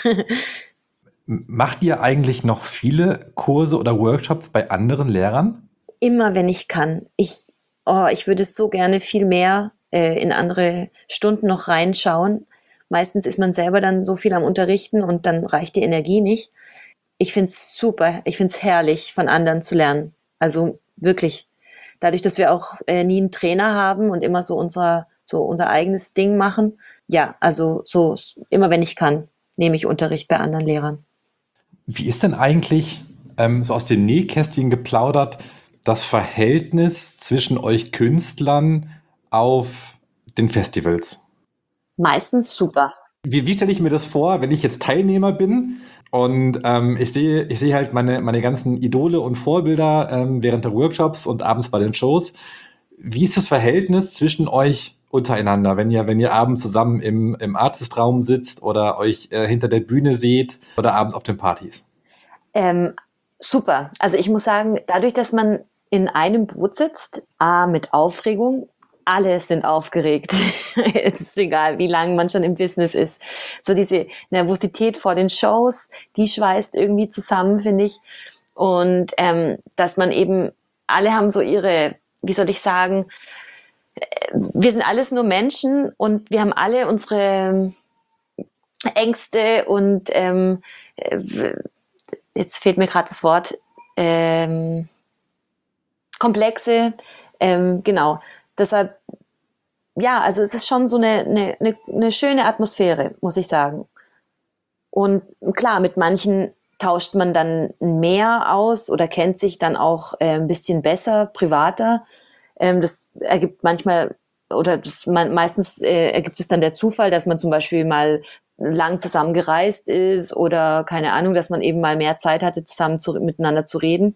macht ihr eigentlich noch viele Kurse oder Workshops bei anderen Lehrern? Immer wenn ich kann. Ich würde so gerne viel mehr in andere Stunden noch reinschauen. Meistens ist man selber dann so viel am Unterrichten und dann reicht die Energie nicht. Ich finde es super, ich finde es herrlich, von anderen zu lernen. Also wirklich. Dadurch, dass wir auch nie einen Trainer haben und immer so unser eigenes Ding machen. Ja, also so immer wenn ich kann, nehme ich Unterricht bei anderen Lehrern. Wie ist denn eigentlich, so aus dem Nähkästchen geplaudert, das Verhältnis zwischen euch Künstlern auf den Festivals? Meistens super. Wie stelle ich mir das vor, wenn ich jetzt Teilnehmer bin und ich sehe halt meine ganzen Idole und Vorbilder während der Workshops und abends bei den Shows. Wie ist das Verhältnis zwischen euch untereinander, wenn ihr abends zusammen im Artistraum sitzt oder euch hinter der Bühne seht oder abends auf den Partys? Ähm, super. Also ich muss sagen, dadurch, dass man in einem Boot sitzt, mit Aufregung, alle sind aufgeregt. Es ist egal, wie lange man schon im Business ist. So diese Nervosität vor den Shows, die schweißt irgendwie zusammen, finde ich. Und dass man eben, alle haben so ihre, wie soll ich sagen, wir sind alles nur Menschen und wir haben alle unsere Ängste und jetzt fehlt mir gerade das Wort, Komplexe, genau. Deshalb, ja, also es ist schon so eine schöne Atmosphäre, muss ich sagen. Und klar, mit manchen tauscht man dann mehr aus oder kennt sich dann auch ein bisschen besser, privater. Das ergibt manchmal oder meistens ergibt es dann der Zufall, dass man zum Beispiel mal lang zusammen gereist ist oder keine Ahnung, dass man eben mal mehr Zeit hatte, miteinander zu reden.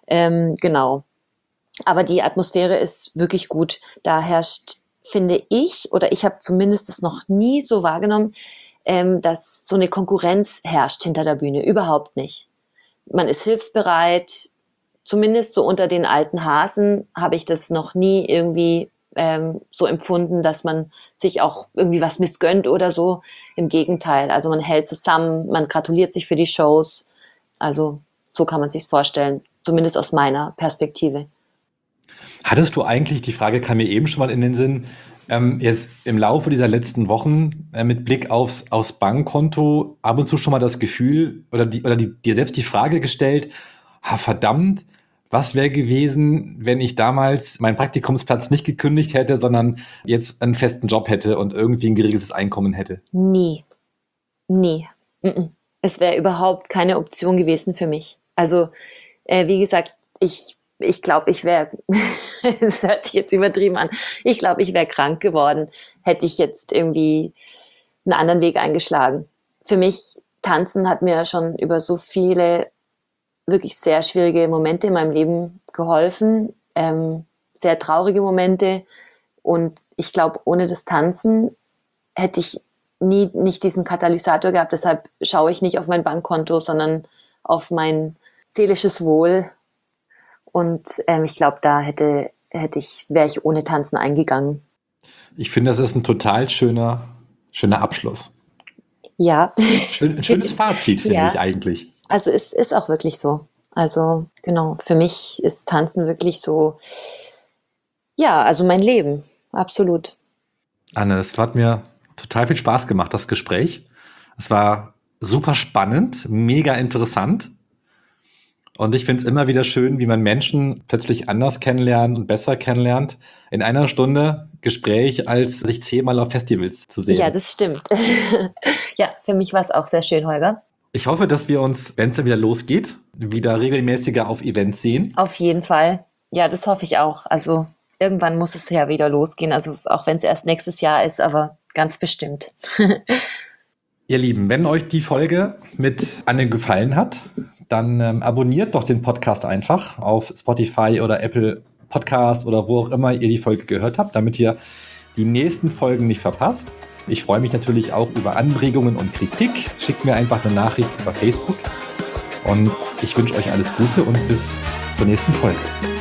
Genau. Aber die Atmosphäre ist wirklich gut. Da herrscht, finde ich, oder ich habe zumindest es noch nie so wahrgenommen, dass so eine Konkurrenz herrscht hinter der Bühne. Überhaupt nicht. Man ist hilfsbereit. Zumindest so unter den alten Hasen habe ich das noch nie irgendwie so empfunden, dass man sich auch irgendwie was missgönnt oder so. Im Gegenteil. Also man hält zusammen, man gratuliert sich für die Shows. Also so kann man sich's vorstellen. Zumindest aus meiner Perspektive. Hattest du eigentlich, die Frage kam mir eben schon mal in den Sinn, jetzt im Laufe dieser letzten Wochen mit Blick aufs Bankkonto ab und zu schon mal das Gefühl dir selbst die Frage gestellt, verdammt, was wäre gewesen, wenn ich damals meinen Praktikumsplatz nicht gekündigt hätte, sondern jetzt einen festen Job hätte und irgendwie ein geregeltes Einkommen hätte? Nie, nie. Mm-mm. Es wäre überhaupt keine Option gewesen für mich. Also, wie gesagt, ich glaube, ich wäre, das hört sich jetzt übertrieben an, ich glaube, ich wäre krank geworden, hätte ich jetzt irgendwie einen anderen Weg eingeschlagen. Für mich, Tanzen hat mir schon über so viele wirklich sehr schwierige Momente in meinem Leben geholfen, sehr traurige Momente. Und ich glaube, ohne das Tanzen hätte ich nicht diesen Katalysator gehabt. Deshalb schaue ich nicht auf mein Bankkonto, sondern auf mein seelisches Wohl. Und ich glaube, wäre ich ohne Tanzen eingegangen. Ich finde, das ist ein total schöner Abschluss. Ja, Ein schönes Fazit, finde ich ja. eigentlich. Also es ist auch wirklich so. Also genau, für mich ist Tanzen wirklich so, ja, also mein Leben, absolut. Anne, es hat mir total viel Spaß gemacht, das Gespräch. Es war super spannend, mega interessant. Und ich finde es immer wieder schön, wie man Menschen plötzlich anders kennenlernt und besser kennenlernt in einer Stunde Gespräch, als sich 10-mal auf Festivals zu sehen. Ja, das stimmt. Ja, für mich war es auch sehr schön, Holger. Ich hoffe, dass wir uns, wenn es dann wieder losgeht, wieder regelmäßiger auf Events sehen. Auf jeden Fall. Ja, das hoffe ich auch. Also irgendwann muss es ja wieder losgehen. Also auch wenn es erst nächstes Jahr ist, aber ganz bestimmt. Ihr Lieben, wenn euch die Folge mit Anne gefallen hat, dann abonniert doch den Podcast einfach auf Spotify oder Apple Podcasts oder wo auch immer ihr die Folge gehört habt, damit ihr die nächsten Folgen nicht verpasst. Ich freue mich natürlich auch über Anregungen und Kritik. Schickt mir einfach eine Nachricht über Facebook. Und ich wünsche euch alles Gute und bis zur nächsten Folge.